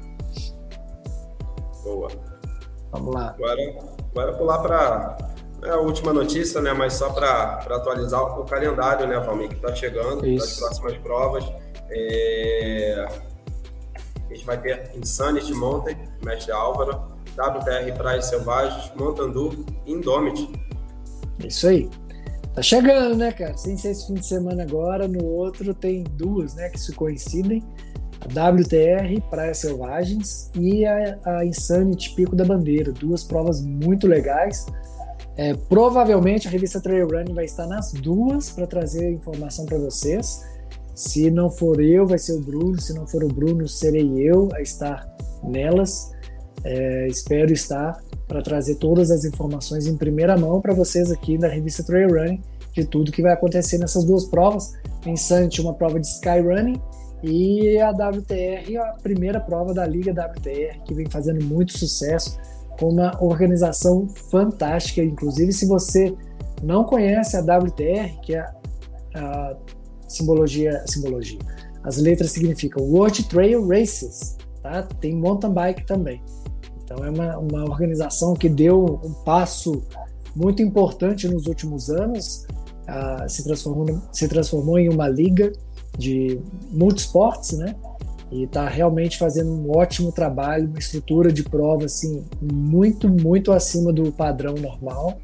Boa. Vamos lá. Agora, agora pular para é a última notícia, né? Mas só para atualizar o calendário, né, Valmir, que está chegando, isso. das próximas provas. É... A gente vai ter Insanity Mountain, Mestre Álvaro, W T R Praias Selvagens, Montandu e Indomit. Isso aí. Tá chegando, né, cara? Sem ser esse fim de semana agora, no outro tem duas, né, que se coincidem. A W T R, Praias Selvagens, e a, a Insanity Pico da Bandeira. Duas provas muito legais. É, provavelmente a revista Trail Running vai estar nas duas para trazer informação para vocês. Se não for eu, vai ser o Bruno. Se não for o Bruno, serei eu a estar nelas. É, espero estar para trazer todas as informações em primeira mão para vocês aqui da revista Trail Running, de tudo que vai acontecer nessas duas provas. Pensante, uma prova de Skyrunning, e a W T R, a primeira prova da Liga W T R, que vem fazendo muito sucesso, com uma organização fantástica. Inclusive, se você não conhece a W T R, que é a simbologia, simbologia, as letras significam World Trail Races, tá? Tem mountain bike também. Então é uma, uma organização que deu um passo muito importante nos últimos anos, uh, se, transformou, se transformou em uma liga de multisportes, né? E está realmente fazendo um ótimo trabalho, uma estrutura de prova assim, muito, muito acima do padrão normal,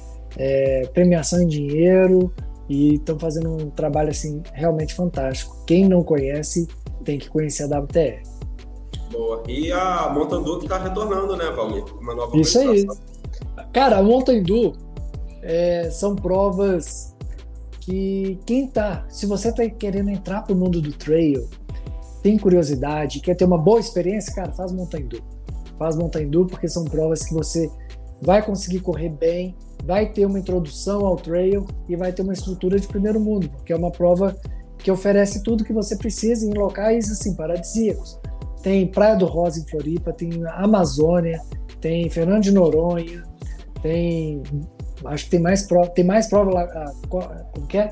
é, premiação em dinheiro, e estão fazendo um trabalho assim, realmente fantástico. Quem não conhece tem que conhecer a W T R. Boa. E a Mountain Dew que está retornando, né, Valmir? Uma nova Isso aí. Cara, a Mountain Dew é, são provas que quem tá, se você tá querendo entrar pro mundo do trail, tem curiosidade, quer ter uma boa experiência, cara, faz Mountain Dew. Faz Mountain Dew porque são provas que você vai conseguir correr bem, vai ter uma introdução ao trail e vai ter uma estrutura de primeiro mundo, porque é uma prova que oferece tudo que você precisa em locais assim, paradisíacos. Tem Praia do Rosa em Floripa, tem Amazônia, tem Fernando de Noronha, tem, acho que tem mais prova, tem mais prova lá, como que é?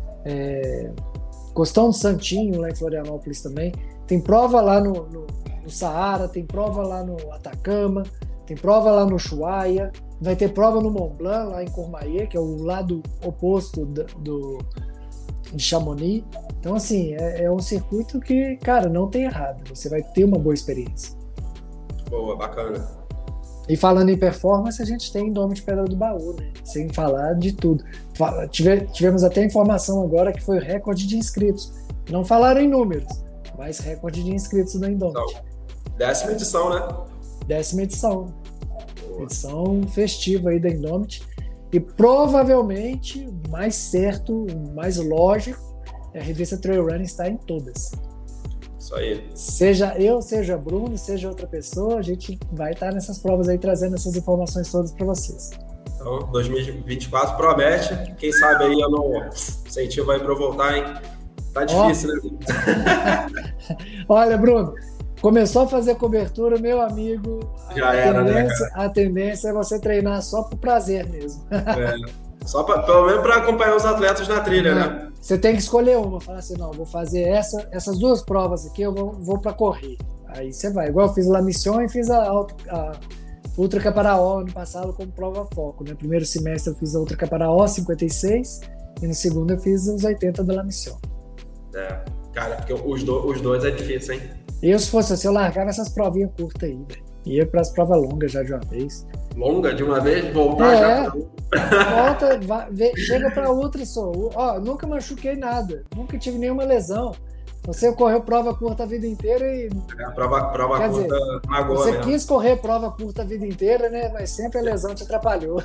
É, Costão do Santinho, lá em Florianópolis também. Tem prova lá no, no, no Saara, tem prova lá no Atacama, tem prova lá no Ushuaia, vai ter prova no Mont Blanc, lá em Courmayeur, que é o lado oposto do, do, de Chamonix. Então, assim, é, é um circuito que, cara, não tem errado. Você vai ter uma boa experiência. Boa, bacana. E falando em performance, a gente tem Indomit Pedra do Baú, né? Sem falar de tudo. Tive, tivemos até informação agora que foi o recorde de inscritos. Não falaram em números, mas recorde de inscritos da Indomit. Então, décima edição, né? Décima edição. Boa. Edição festiva aí da Indomit. E provavelmente, o mais certo, o mais lógico, é a revista Trail Running estar em todas. Isso aí. Seja eu, seja Bruno, seja outra pessoa, a gente vai estar nessas provas aí, trazendo essas informações todas para vocês. Então, dois mil e vinte e quatro promete. Quem sabe aí eu não incentivo aí para eu voltar, hein? Tá difícil, oh. né? Olha, Bruno, começou a fazer cobertura, meu amigo. Já era, né, cara? A tendência é você treinar só por prazer mesmo. É. Só pra, pelo menos para acompanhar os atletas na trilha, é. né? Você tem que escolher uma, falar assim, não, vou fazer essa, essas duas provas aqui, eu vou, vou para correr. Aí você vai, igual eu fiz La Mission e fiz a, a Ultra Caparaó ano passado como prova foco, né? Primeiro semestre eu fiz a Ultra Caparaó cinquenta e seis e no segundo eu fiz os oitenta da La Mission. É, cara, porque os, do, os dois é difícil, hein? Eu, se fosse assim, eu largava essas provinhas curtas aí, velho. Ia para as provas longas já de uma vez. Longa de uma vez? Voltar é, já? Volta, vai, vê, chega para outra só. Ó, nunca machuquei nada, nunca tive nenhuma lesão. Você correu prova curta a vida inteira e... É, prova, prova quer curta dizer, magoa você mesmo. quis correr prova curta a vida inteira, né? Mas sempre a lesão te atrapalhou.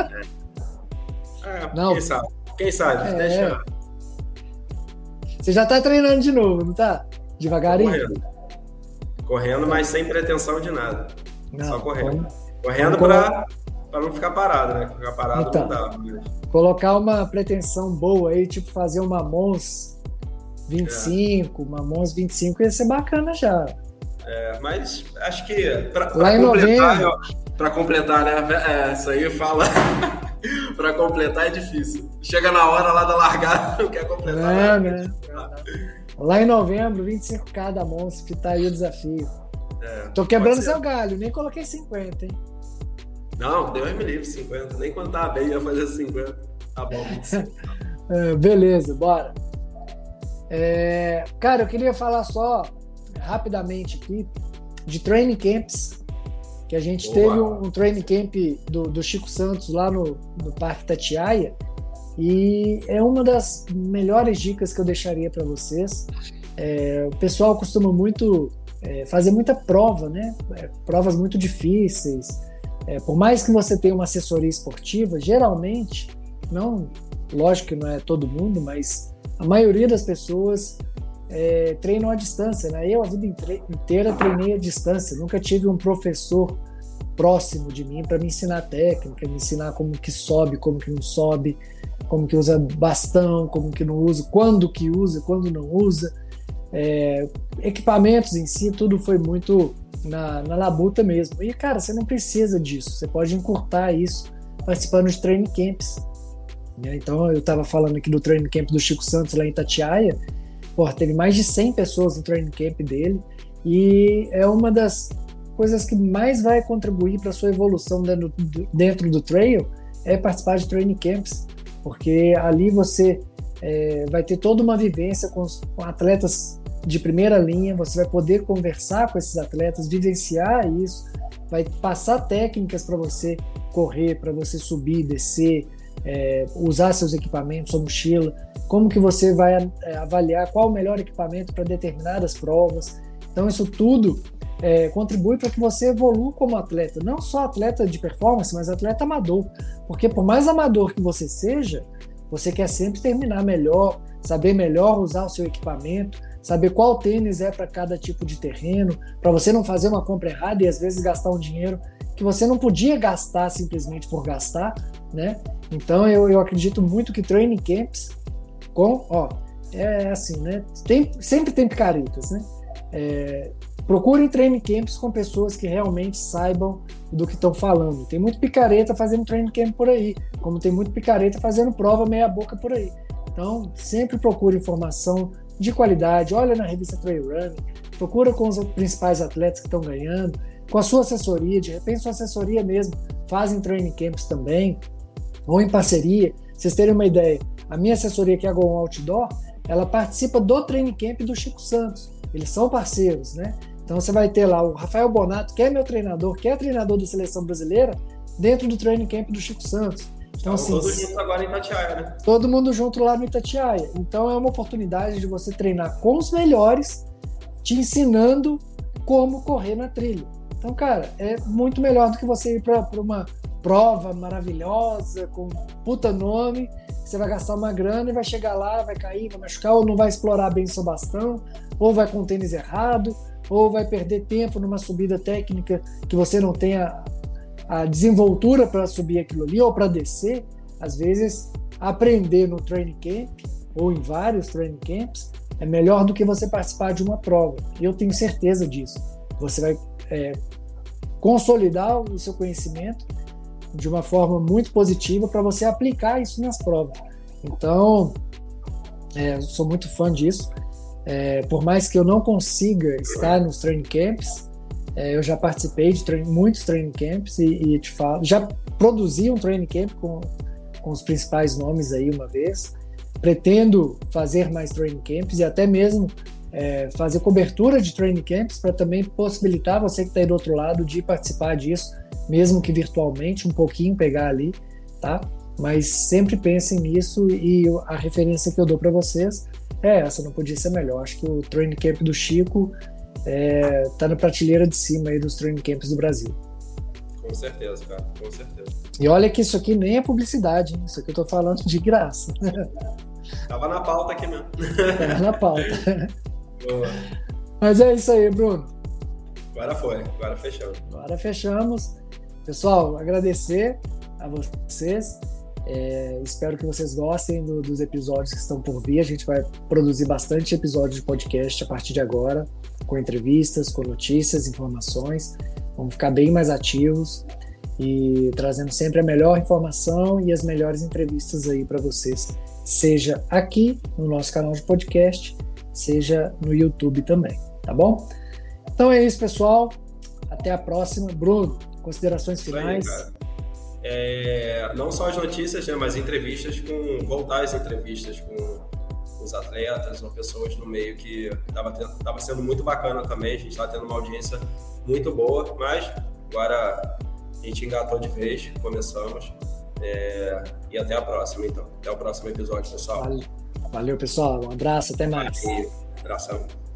É, não, quem sabe? Quem sabe? É, Deixa... Você já tá treinando de novo, não tá? Devagarinho? Correndo. Correndo, mas sem pretensão de nada. Não, Só correndo. como... Correndo para não ficar parado, né? Ficar parado então, não dá. Mas... Colocar uma pretensão boa aí, tipo fazer uma Mons vinte e cinco, é. uma Mons vinte e cinco ia ser bacana já. É, mas acho que para completar, para completar, né? É, isso aí fala. Para completar é difícil. Chega na hora lá da largada, não quer completar. Não, né? Lá em novembro, vinte e cinco K da Mons, que tá aí o desafio. É, tô quebrando seu galho, nem coloquei cinquenta, hein? Não, Deus me livre, cinquenta. Nem quando tava bem ia fazer cinquenta. Tá bom, vinte e cinco. é, beleza, bora. É, cara, eu queria falar só rapidamente aqui de training camps, que a gente Boa. teve um, um training camp do, do Chico Santos lá no, no Parque Itatiaia, e é uma das melhores dicas que eu deixaria para vocês. É, o pessoal costuma muito é, fazer muita prova, né? É, provas muito difíceis. É, por mais que você tenha uma assessoria esportiva, geralmente, não, lógico que não é todo mundo, mas a maioria das pessoas é, treinam à distância, né? Eu a vida inteira treinei à distância, nunca tive um professor próximo de mim para me ensinar técnica, me ensinar como que sobe, como que não sobe, como que usa bastão, como que não usa, quando que usa, quando não usa. É, equipamentos em si, tudo foi muito na, na labuta mesmo. E, cara, você não precisa disso, você pode encurtar isso participando de training camps. Né? Então, eu estava falando aqui do training camp do Chico Santos lá em Itatiaia. Porra, teve mais de cem pessoas no training camp dele e é uma das coisas que mais vai contribuir para a sua evolução dentro do, dentro do trail é participar de training camps, porque ali você é, vai ter toda uma vivência com, os, com atletas de primeira linha, você vai poder conversar com esses atletas, vivenciar isso, vai passar técnicas para você correr, para você subir, descer, é, usar seus equipamentos, sua mochila, como que você vai é, avaliar qual o melhor equipamento para determinadas provas. Então isso tudo é, contribui para que você evolua como atleta, não só atleta de performance, mas atleta amador, porque por mais amador que você seja, você quer sempre terminar melhor, saber melhor usar o seu equipamento, saber qual tênis é para cada tipo de terreno, para você não fazer uma compra errada e às vezes gastar um dinheiro que você não podia gastar simplesmente por gastar, né? Então eu, eu acredito muito que training camps com, ó, é assim, né? Tem, sempre tem picaretas, né? É, procurem training camps com pessoas que realmente saibam do que estão falando. Tem muito picareta fazendo training camp por aí, como tem muito picareta fazendo prova meia boca por aí. Então sempre procure informação de qualidade, olha na revista Trail Running, procura com os principais atletas que estão ganhando, com a sua assessoria, de repente sua assessoria mesmo fazem training camps também, ou em parceria. Vocês terem uma ideia, a minha assessoria que é a Go On Outdoor, ela participa do training camp do Chico Santos, eles são parceiros, né? Então você vai ter lá o Rafael Bonato, que é meu treinador, que é treinador da seleção brasileira, dentro do training camp do Chico Santos. Então, assim, todo junto agora em Itatiaia, né? Todo mundo junto lá no Itatiaia. Então é uma oportunidade de você treinar com os melhores, te ensinando como correr na trilha. Então, cara, é muito melhor do que você ir para uma prova maravilhosa, com puta nome, você vai gastar uma grana e vai chegar lá, vai cair, vai machucar, ou não vai explorar bem seu bastão, ou vai com o tênis errado, ou vai perder tempo numa subida técnica que você não tem a, a desenvoltura para subir aquilo ali, ou para descer. Às vezes, aprender no training camp, ou em vários training camps, é melhor do que você participar de uma prova. Eu tenho certeza disso. Você vai é, consolidar o seu conhecimento de uma forma muito positiva para você aplicar isso nas provas. Então, é, eu sou muito fã disso. É, por mais que eu não consiga estar nos training camps, é, eu já participei de trein- muitos training camps e, e te falo, já produzi um training camp com, com os principais nomes aí uma vez. Pretendo fazer mais training camps e até mesmo é, fazer cobertura de training camps para também possibilitar você que está aí do outro lado de participar disso, mesmo que virtualmente, um pouquinho pegar ali, tá? Mas sempre pensem nisso e a referência que eu dou para vocês é essa, não podia ser melhor. Acho que o training camp do Chico é, tá na prateleira de cima aí dos training camps do Brasil. Com certeza, cara, com certeza. E olha que isso aqui nem é publicidade, hein? Isso aqui eu tô falando de graça. Tava na pauta aqui mesmo. Tava na pauta. Boa. Mas é isso aí, Bruno. Agora foi, agora fechamos. Agora fechamos. Pessoal, agradecer a vocês. É, espero que vocês gostem do, dos episódios que estão por vir. A gente vai produzir bastante episódios de podcast a partir de agora, com entrevistas, com notícias, informações. Vamos ficar bem mais ativos e trazendo sempre a melhor informação e as melhores entrevistas aí para vocês, seja aqui no nosso canal de podcast, seja no YouTube também, tá bom? Então é isso, pessoal. Até a próxima. Bruno, considerações finais? Isso aí, cara. É, não só as notícias, né, mas entrevistas com, voltar às entrevistas com os atletas ou pessoas no meio, que estava sendo muito bacana também. A gente está tendo uma audiência muito boa, mas agora a gente engatou de vez, começamos. É, e até a próxima, então. Até o próximo episódio, pessoal. Valeu, Valeu pessoal. Um abraço, até mais. Valeu. Abração.